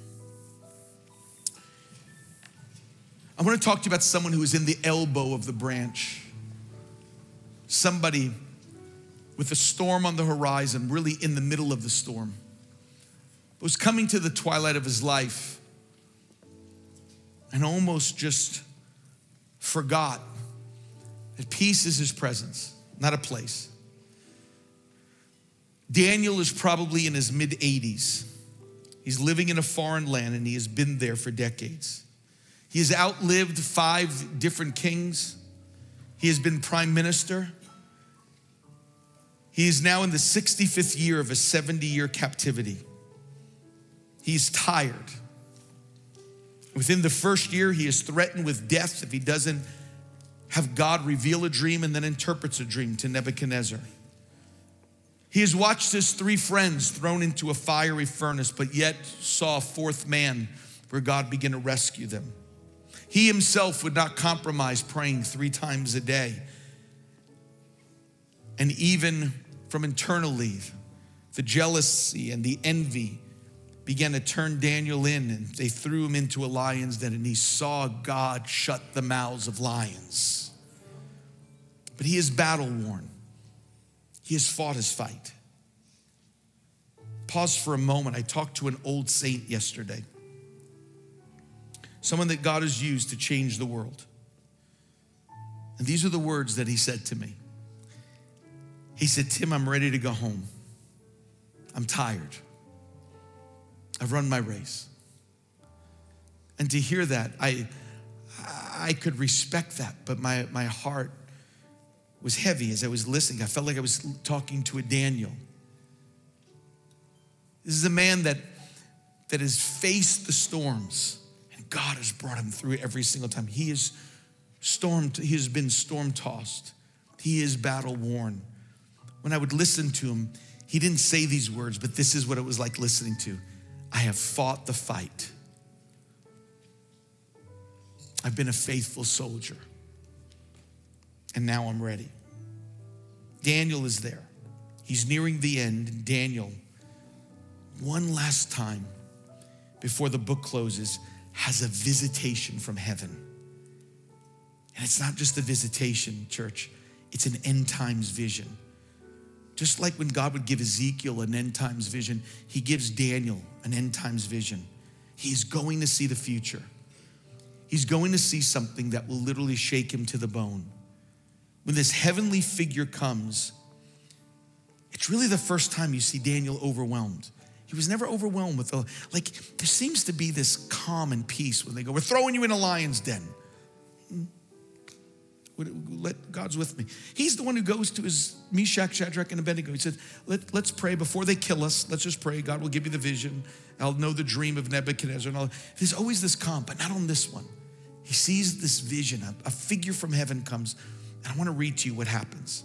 I want to talk to you about someone who is in the elbow of the branch. Somebody with a storm on the horizon, really in the middle of the storm. Was coming to the twilight of his life and almost just forgot that peace is his presence, not a place. Daniel is probably in his mid eighties. He's living in a foreign land, and he has been there for decades. He has outlived five different kings. He has been prime minister. He is now in the sixty-fifth year of a seventy-year captivity. He's tired. Within the first year, he is threatened with death if he doesn't have God reveal a dream and then interprets a dream to Nebuchadnezzar. He has watched his three friends thrown into a fiery furnace, but yet saw a fourth man where God began to rescue them. He himself would not compromise praying three times a day. And even from internally, the jealousy and the envy began to turn Daniel in, and they threw him into a lion's den, and he saw God shut the mouths of lions. But he is battle worn. He has fought his fight. Pause for a moment. I talked to an old saint yesterday. Someone that God has used to change the world. And these are the words that he said to me. He said, Tim, I'm ready to go home. I'm tired. I've run my race. And to hear that, I, I could respect that, but my, my heart was heavy as I was listening. I felt like I was talking to a Daniel. This is a man that, that has faced the storms, and God has brought him through it every single time. He is stormed, he has been storm-tossed. He is battle-worn. When I would listen to him, he didn't say these words, but this is what it was like listening to. I have fought the fight. I've been a faithful soldier. And now I'm ready. Daniel is there. He's nearing the end. And Daniel, one last time before the book closes, has a visitation from heaven. And it's not just a visitation, church. It's an end times vision. Just like when God would give Ezekiel an end times vision, he gives Daniel an end times vision. He's going to see the future. He's going to see something that will literally shake him to the bone. When this heavenly figure comes, it's really the first time you see Daniel overwhelmed. He was never overwhelmed with, the, like, there seems to be this calm and peace when they go, we're throwing you in a lion's den. Let, God's with me. He's the one who goes to his Meshach, Shadrach, and Abednego. He said, Let, let's pray before they kill us. Let's just pray. God will give you the vision. I'll know the dream of Nebuchadnezzar. And all. There's always this calm, but not on this one. He sees this vision. A, a figure from heaven comes. And I want to read to you what happens.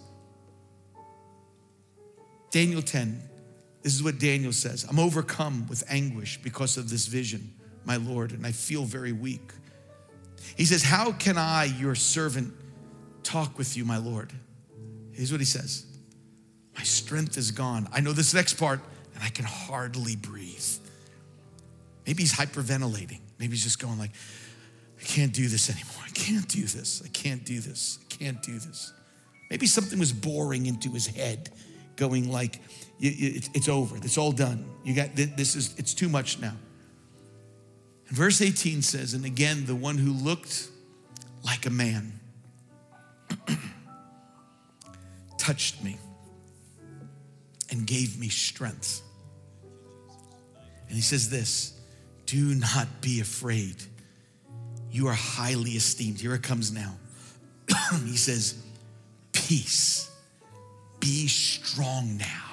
Daniel ten, this is what Daniel says. I'm overcome with anguish because of this vision, my Lord, and I feel very weak. He says, how can I, your servant, talk with you, my Lord? Here's what he says. My strength is gone. I know this next part, and I can hardly breathe. Maybe he's hyperventilating. Maybe he's just going like, I can't do this anymore. I can't do this. I can't do this. I can't do this. Maybe something was boring into his head, going like, it's over. It's all done. You got this. Is it's too much now. And verse eighteen says, and again, the one who looked like a man touched me and gave me strength. And he says this, do not be afraid. You are highly esteemed. Here it comes now. He says, peace, be strong now.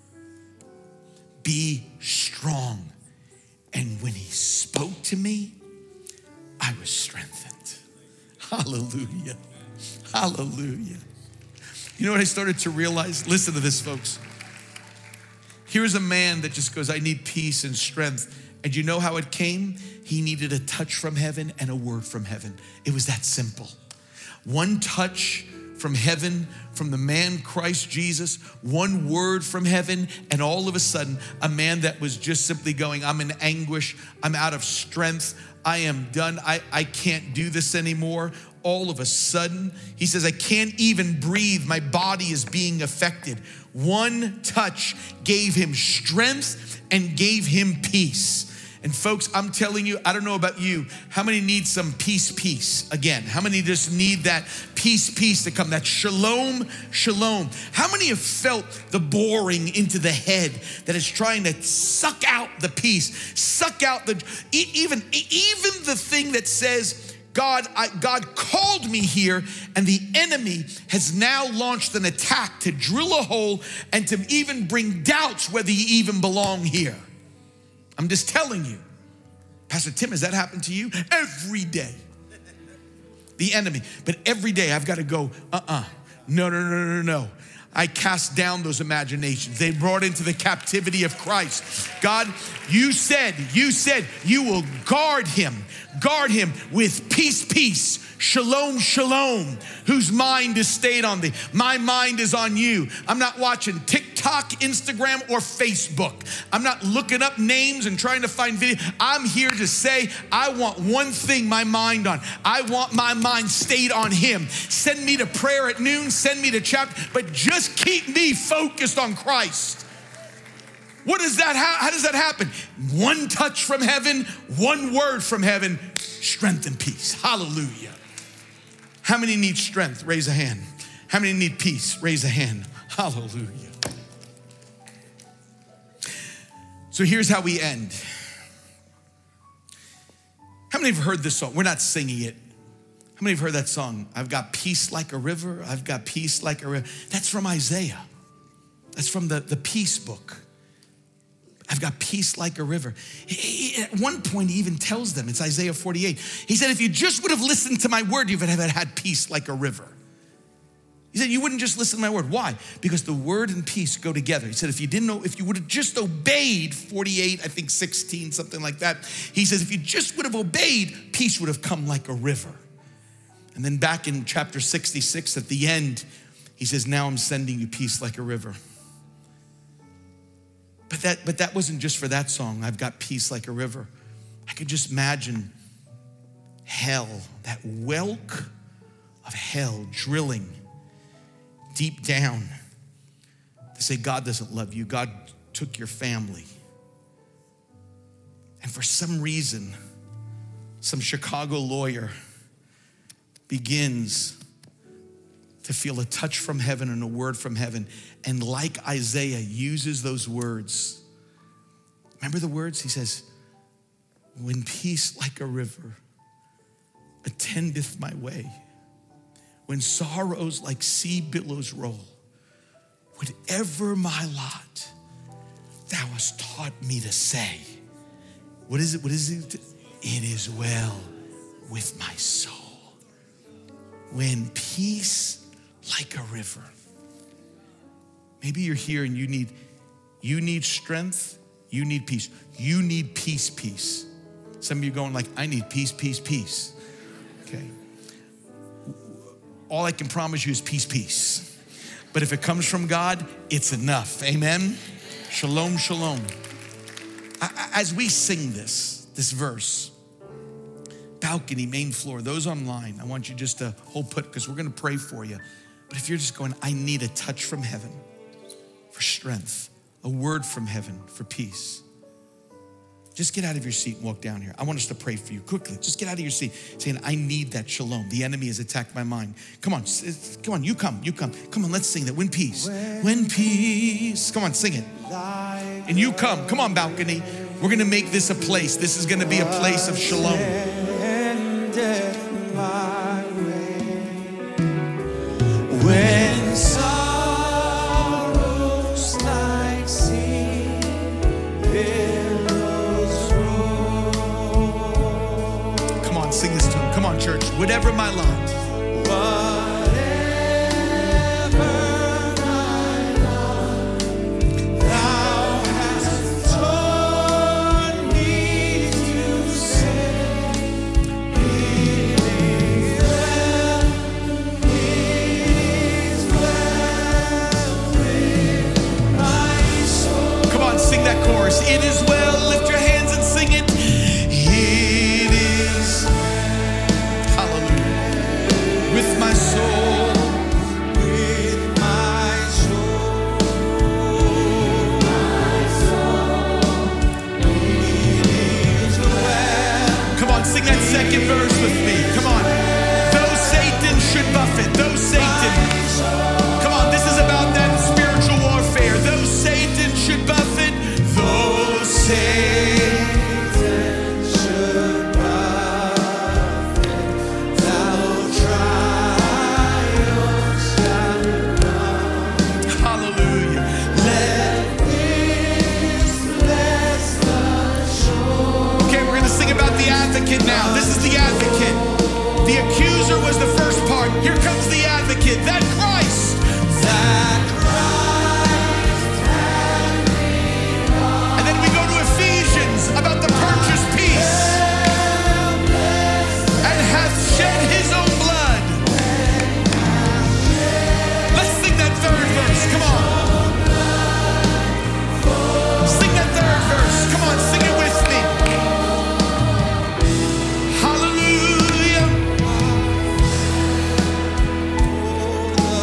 Be strong. And when he spoke to me, I was strengthened. Hallelujah. Hallelujah. You know what I started to realize? Listen to this, folks. Here's a man that just goes, I need peace and strength. And you know how it came? He needed a touch from heaven and a word from heaven. It was that simple. One touch from heaven, from the man Christ Jesus, one word from heaven, and all of a sudden, a man that was just simply going, I'm in anguish, I'm out of strength, I am done, I, I can't do this anymore. All of a sudden, he says, I can't even breathe, my body is being affected. One touch gave him strength and gave him peace. And folks, I'm telling you, I don't know about you, how many need some peace, peace again? How many just need that peace, peace to come, that shalom, shalom? How many have felt the boring into the head that is trying to suck out the peace, suck out the, even, even the thing that says, God, I, God called me here, and the enemy has now launched an attack to drill a hole and to even bring doubts whether you even belong here. I'm just telling you. Pastor Tim, has that happened to you? Every day. The enemy. But every day I've got to go, uh-uh. No, no, no, no, no. I cast down those imaginations. They brought into the captivity of Christ. God, you said, you said you will guard him. Guard him with peace, peace, shalom, shalom, whose mind is stayed on thee. My mind is on you. I'm not watching TikTok, Instagram, or Facebook. I'm not looking up names and trying to find video. I'm here to say, I want one thing my mind on. I want my mind stayed on him. Send me to prayer at noon, send me to chapter, but just keep me focused on Christ. What is that? How, how does that happen? One touch from heaven, one word from heaven, strength and peace. Hallelujah. How many need strength? Raise a hand. How many need peace? Raise a hand. Hallelujah. So here's how we end. many have heard this song? We're not singing it. How many have heard that song? I've got peace like a river. I've got peace like a river. That's from Isaiah. That's from the, the peace book. I've got peace like a river. He, he, at one point, he even tells them, it's Isaiah forty-eight. He said, if you just would have listened to my word, you would have had peace like a river. He said, you wouldn't just listen to my word. Why? Because the word and peace go together. He said, if you didn't know, if you would have just obeyed, forty-eight, I think sixteen, something like that. He says, if you just would have obeyed, peace would have come like a river. And then back in chapter sixty-six, at the end, he says, now I'm sending you peace like a river. But that, but that wasn't just for that song, I've got peace like a river. I could just imagine hell, that whelk of hell drilling deep down to say, God doesn't love you. God took your family. And for some reason, some Chicago lawyer begins to feel a touch from heaven and a word from heaven. And like Isaiah, uses those words. Remember the words? He says, when peace like a river attendeth my way, when sorrows like sea billows roll, whatever my lot, thou hast taught me to say. What is it? What is it? It is well with my soul. When peace like a river. Maybe you're here and you need, you need strength, you need peace. You need peace, peace. Some of you going like, I need peace, peace, peace. Okay. All I can promise you is peace, peace. But if it comes from God, it's enough. Amen. Shalom, shalom. As we sing this, this verse, balcony, main floor, those online, I want you just to hold put because we're going to pray for you. But if you're just going, I need a touch from heaven for strength, a word from heaven for peace. Just get out of your seat and walk down here. I want us to pray for you quickly. Just get out of your seat saying, I need that shalom. The enemy has attacked my mind. Come on, come on, you come, you come. Come on, let's sing that. When peace, when peace. Come on, sing it. And you come, come on, balcony. We're gonna make this a place. This is gonna be a place of shalom. When sorrows like sea billows roll. Come on, sing this to him. Come on, church. Whatever my lot. Whatever my lot, thou hast taught me to say, it is well, it is well with my soul. Come on, sing that chorus. It is well. Lift your hands and sing it. It is, hallelujah, with my soul, with my soul, my soul, it is well. Come on, sing that second verse with me. Come on. Though Satan should buffet, though Satan, come on, this is about that spiritual warfare. Though Satan should buffet, though Satan should buffet, thou trials shalt come. Hallelujah. Let this bless the shore. Okay, we're going to sing about the advocate now. This is the advocate. The accuser was the first part. Here comes the advocate. That Christ. That Christ hath made us. And then we go to Ephesians about the purchased peace. And hath shed his own blood. Let's sing that third verse. Come on. Sing that third verse. Come on, sing it with me. Hallelujah.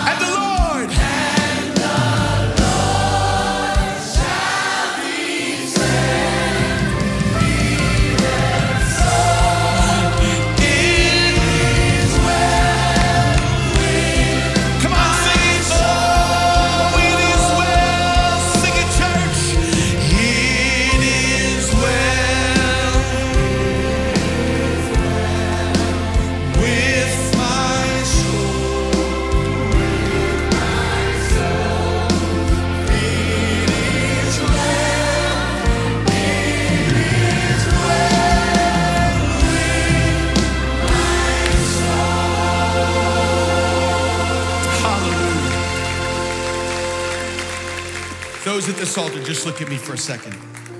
And the Lord. And the Lord shall be praised. Even so, it is well with. Come on, sing it. Oh, it is well. Sing it, church. It is well with my soul. It is well. It is well with my soul. Hallelujah. Those at this altar, just look at me for a second.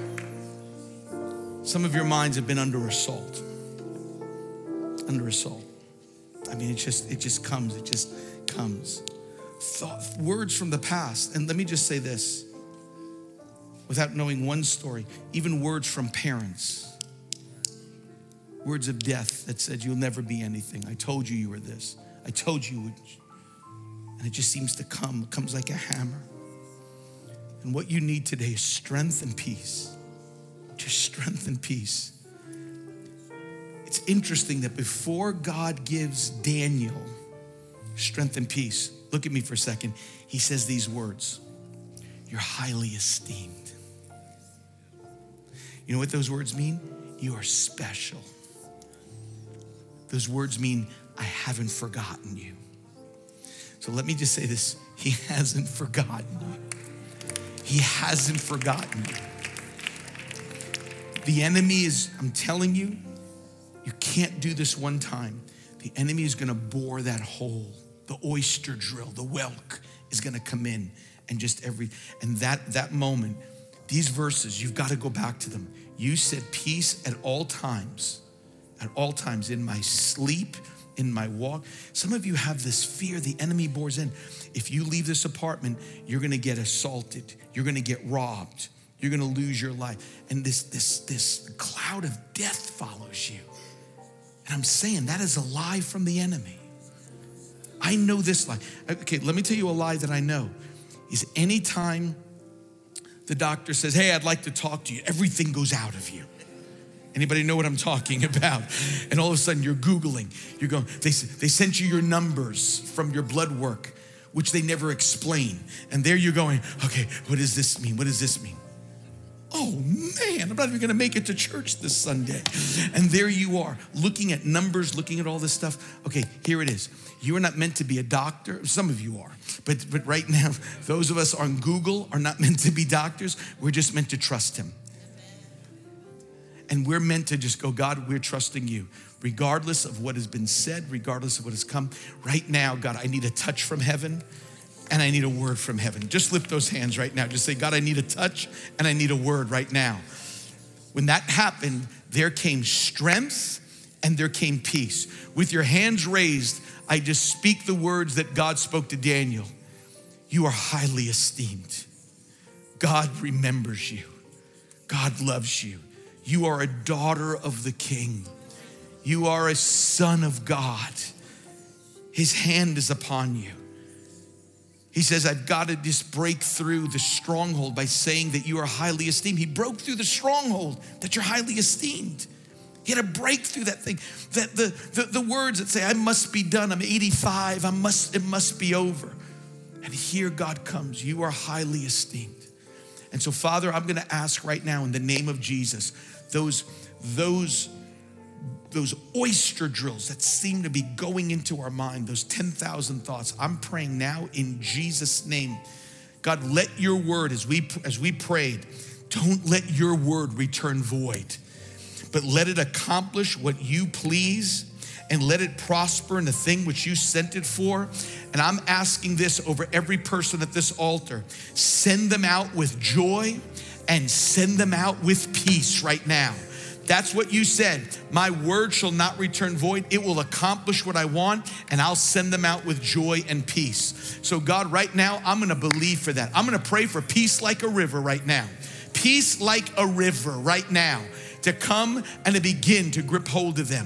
Some of your minds have been under assault. Under assault. I mean, it just it just comes. It just comes. Thought, words from the past. And let me just say this, without knowing one story, even words from parents. Words of death that said, you'll never be anything. I told you you were this. I told you you would. And it just seems to come. It comes like a hammer. And what you need today is strength and peace. Just strength and peace. It's interesting that before God gives Daniel strength and peace, look at me for a second, he says these words, you're highly esteemed. You know what those words mean? You are special. Those words mean, I haven't forgotten you. So let me just say this, he hasn't forgotten you. He hasn't forgotten you. The enemy is, I'm telling you, you can't do this one time. The enemy is gonna bore that hole. The oyster drill, the whelk is gonna come in and just every, and that, that moment, these verses, you've gotta go back to them. You said peace at all times, at all times, in my sleep, in my walk. Some of you have this fear, the enemy bores in. If you leave this apartment, you're gonna get assaulted. You're gonna get robbed. You're gonna lose your life. And this, this, this cloud of death follows you. And I'm saying that is a lie from the enemy. I know this lie. Okay, let me tell you a lie that I know. Is anytime the doctor says, hey, I'd like to talk to you, everything goes out of you. Anybody know what I'm talking about? And all of a sudden you're Googling. You're going, they, they sent you your numbers from your blood work, which they never explain. And there you're going, okay, what does this mean? What does this mean? Oh man, I'm not even gonna make it to church this Sunday. And there you are, looking at numbers, looking at all this stuff. Okay, here it is. You are not meant to be a doctor. Some of you are, but, but right now, those of us on Google are not meant to be doctors. We're just meant to trust him. And we're meant to just go, God, we're trusting you. Regardless of what has been said, regardless of what has come. Right now, God, I need a touch from heaven and I need a word from heaven. Just lift those hands right now. Just say, God, I need a touch and I need a word right now. When that happened, there came strength and there came peace. With your hands raised, I just speak the words that God spoke to Daniel. You are highly esteemed. God remembers you. God loves you. You are a daughter of the King. You are a son of God. His hand is upon you. He says, I've got to just break through the stronghold by saying that you are highly esteemed. He broke through the stronghold that you're highly esteemed. He had to break through that thing, that the, the, the words that say, I must be done, I'm eighty-five, I must, it must be over. And here God comes, you are highly esteemed. And so Father, I'm gonna ask right now in the name of Jesus, those, those, those oyster drills that seem to be going into our mind, those ten thousand thoughts, I'm praying now in Jesus' name. God, let your word, as we, as we prayed, don't let your word return void, but let it accomplish what you please and let it prosper in the thing which you sent it for. And I'm asking this over every person at this altar. Send them out with joy and send them out with peace right now. That's what you said. My word shall not return void. It will accomplish what I want, and I'll send them out with joy and peace. So God, right now, I'm gonna believe for that. I'm gonna pray for peace like a river right now. Peace like a river right now to come and to begin to grip hold of them.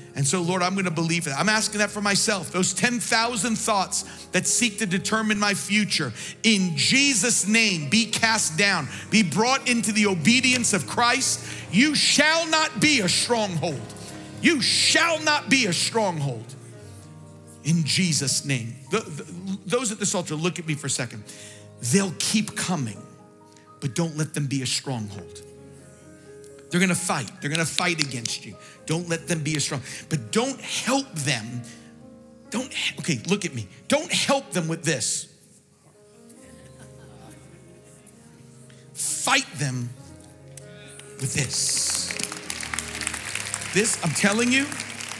And so, Lord, I'm gonna believe that. I'm asking that for myself. Those ten thousand thoughts that seek to determine my future, in Jesus' name, be cast down, be brought into the obedience of Christ. You shall not be a stronghold. You shall not be a stronghold. In Jesus' name. The, the, those at this altar, look at me for a second. They'll keep coming, but don't let them be a stronghold. They're gonna fight. They're gonna fight against you. Don't let them be a strong, but don't help them. Don't, okay, look at me. Don't help them with this. Fight them with this. This, I'm telling you,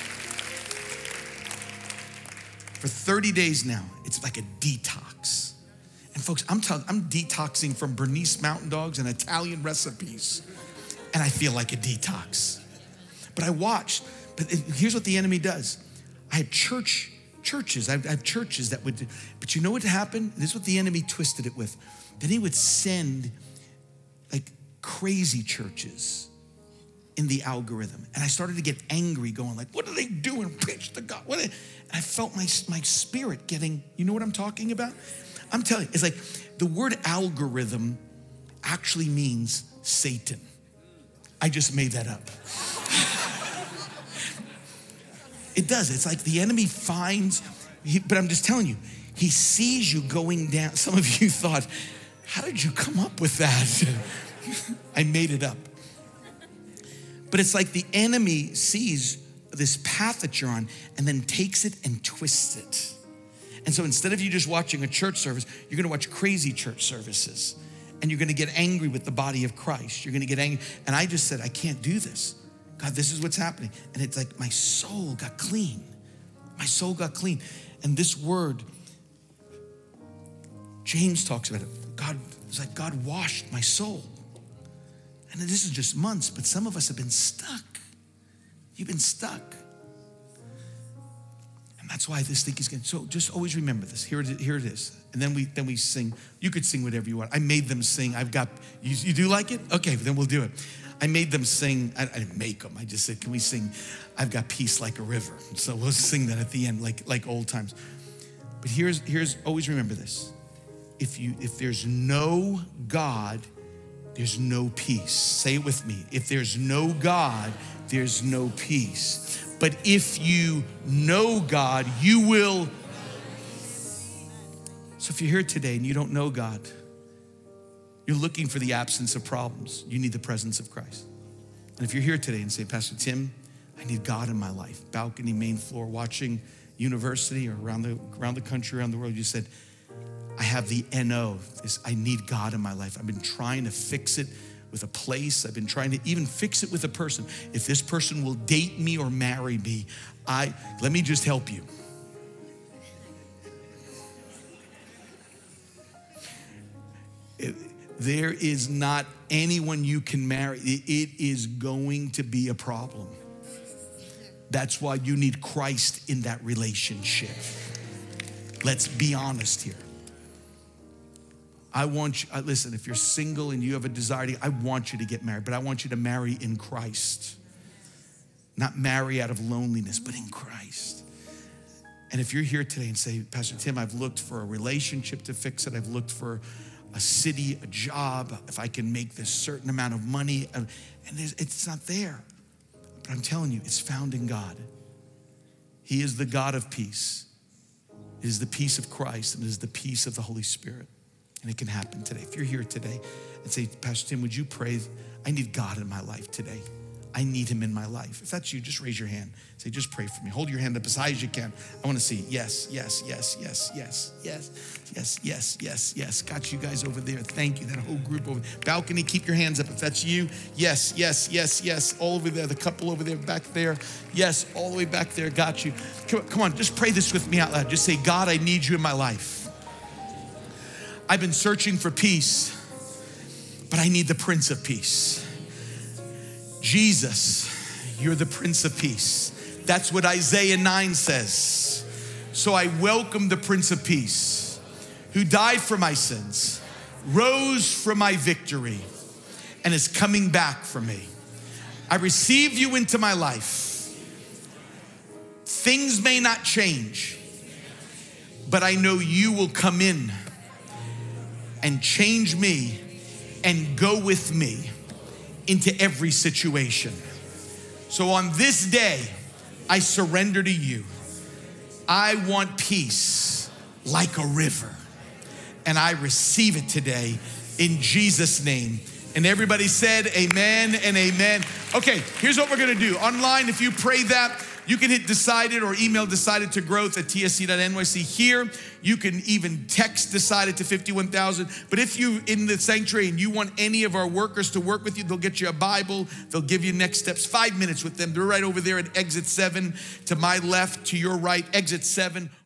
for thirty days now, it's like a detox. And folks, I'm telling, I'm detoxing from Bernese Mountain Dogs and Italian recipes. And I feel like a detox. But I watched, but it, here's what the enemy does. I had church, churches, I have churches that would, but you know what happened? This is what the enemy twisted it with. Then he would send like crazy churches in the algorithm. And I started to get angry going like, what are they doing? Preach to God. What are they? And I felt my, my spirit getting, you know what I'm talking about? I'm telling you, it's like the word algorithm actually means Satan. I just made that up. It does. It's like the enemy finds, he, but I'm just telling you, he sees you going down. Some of you thought, how did you come up with that? I made it up. But it's like the enemy sees this path that you're on and then takes it and twists it. And so instead of you just watching a church service, you're gonna watch crazy church services. And you're gonna get angry with the body of Christ. You're gonna get angry. And I just said, I can't do this. God, this is what's happening. And it's like my soul got clean. My soul got clean. And this word, James talks about it. God, it's like God washed my soul. And this is just months, but some of us have been stuck. You've been stuck. And that's why this thing is getting, so just always remember this. Here it, here it is. And then we then we sing. You could sing whatever you want. I made them sing. I've got, you, you do like it? Okay, then we'll do it. I made them sing. I, I didn't make them. I just said, can we sing, I've got peace like a river. So we'll sing that at the end, like, like old times. But here's, here's, always remember this. If you, if there's no God, there's no peace. Say it with me. If there's no God, there's no peace. But if you know God, you will. So if you're here today and you don't know God, you're looking for the absence of problems. You need the presence of Christ. And if you're here today and say, Pastor Tim, I need God in my life. Balcony, main floor, watching university or around the, around the country, around the world, you said, I have the N O, this, I need God in my life. I've been trying to fix it with a place. I've been trying to even fix it with a person. If this person will date me or marry me, I, let me just help you. It, there is not anyone you can marry. It, it is going to be a problem. That's why you need Christ in that relationship. Let's be honest here. I want you, listen, if you're single and you have a desire to, I want you to get married, but I want you to marry in Christ. Not marry out of loneliness, but in Christ. And if you're here today and say, Pastor Tim, I've looked for a relationship to fix it. I've looked for a city, a job, if I can make this certain amount of money, and it's not there. But I'm telling you, it's found in God. He is the God of peace. It is the peace of Christ, and it is the peace of the Holy Spirit. And it can happen today. If you're here today and say, Pastor Tim, would you pray? I need God in my life today. I need him in my life. If that's you, just raise your hand. Say, just pray for me. Hold your hand up as high as you can. I want to see yes, yes, yes, yes, yes, yes, yes, yes, yes, yes. Got you guys over there. Thank you. That whole group over there. Balcony, keep your hands up. If that's you, yes, yes, yes, yes. All over there. The couple over there, back there. Yes, all the way back there. Got you. Come on, come on, just pray this with me out loud. Just say, God, I need you in my life. I've been searching for peace, but I need the Prince of Peace. Jesus, you're the Prince of Peace. That's what Isaiah nine says. So I welcome the Prince of Peace, who died for my sins, rose for my victory, and is coming back for me. I receive you into my life. Things may not change, but I know you will come in and change me and go with me into every situation. So on this day, I surrender to you. I want peace like a river, and I receive it today in Jesus' name. And everybody said amen and amen. Okay, here's what we're gonna do. Online, if you pray that, you can hit decided or email decided to growth at t s c dot n y c. Here, you can even text decided to fifty-one thousand. But if you in the sanctuary and you want any of our workers to work with you, they'll get you a Bible. They'll give you next steps, five minutes with them. They're right over there at exit seven, to my left, to your right, exit seven.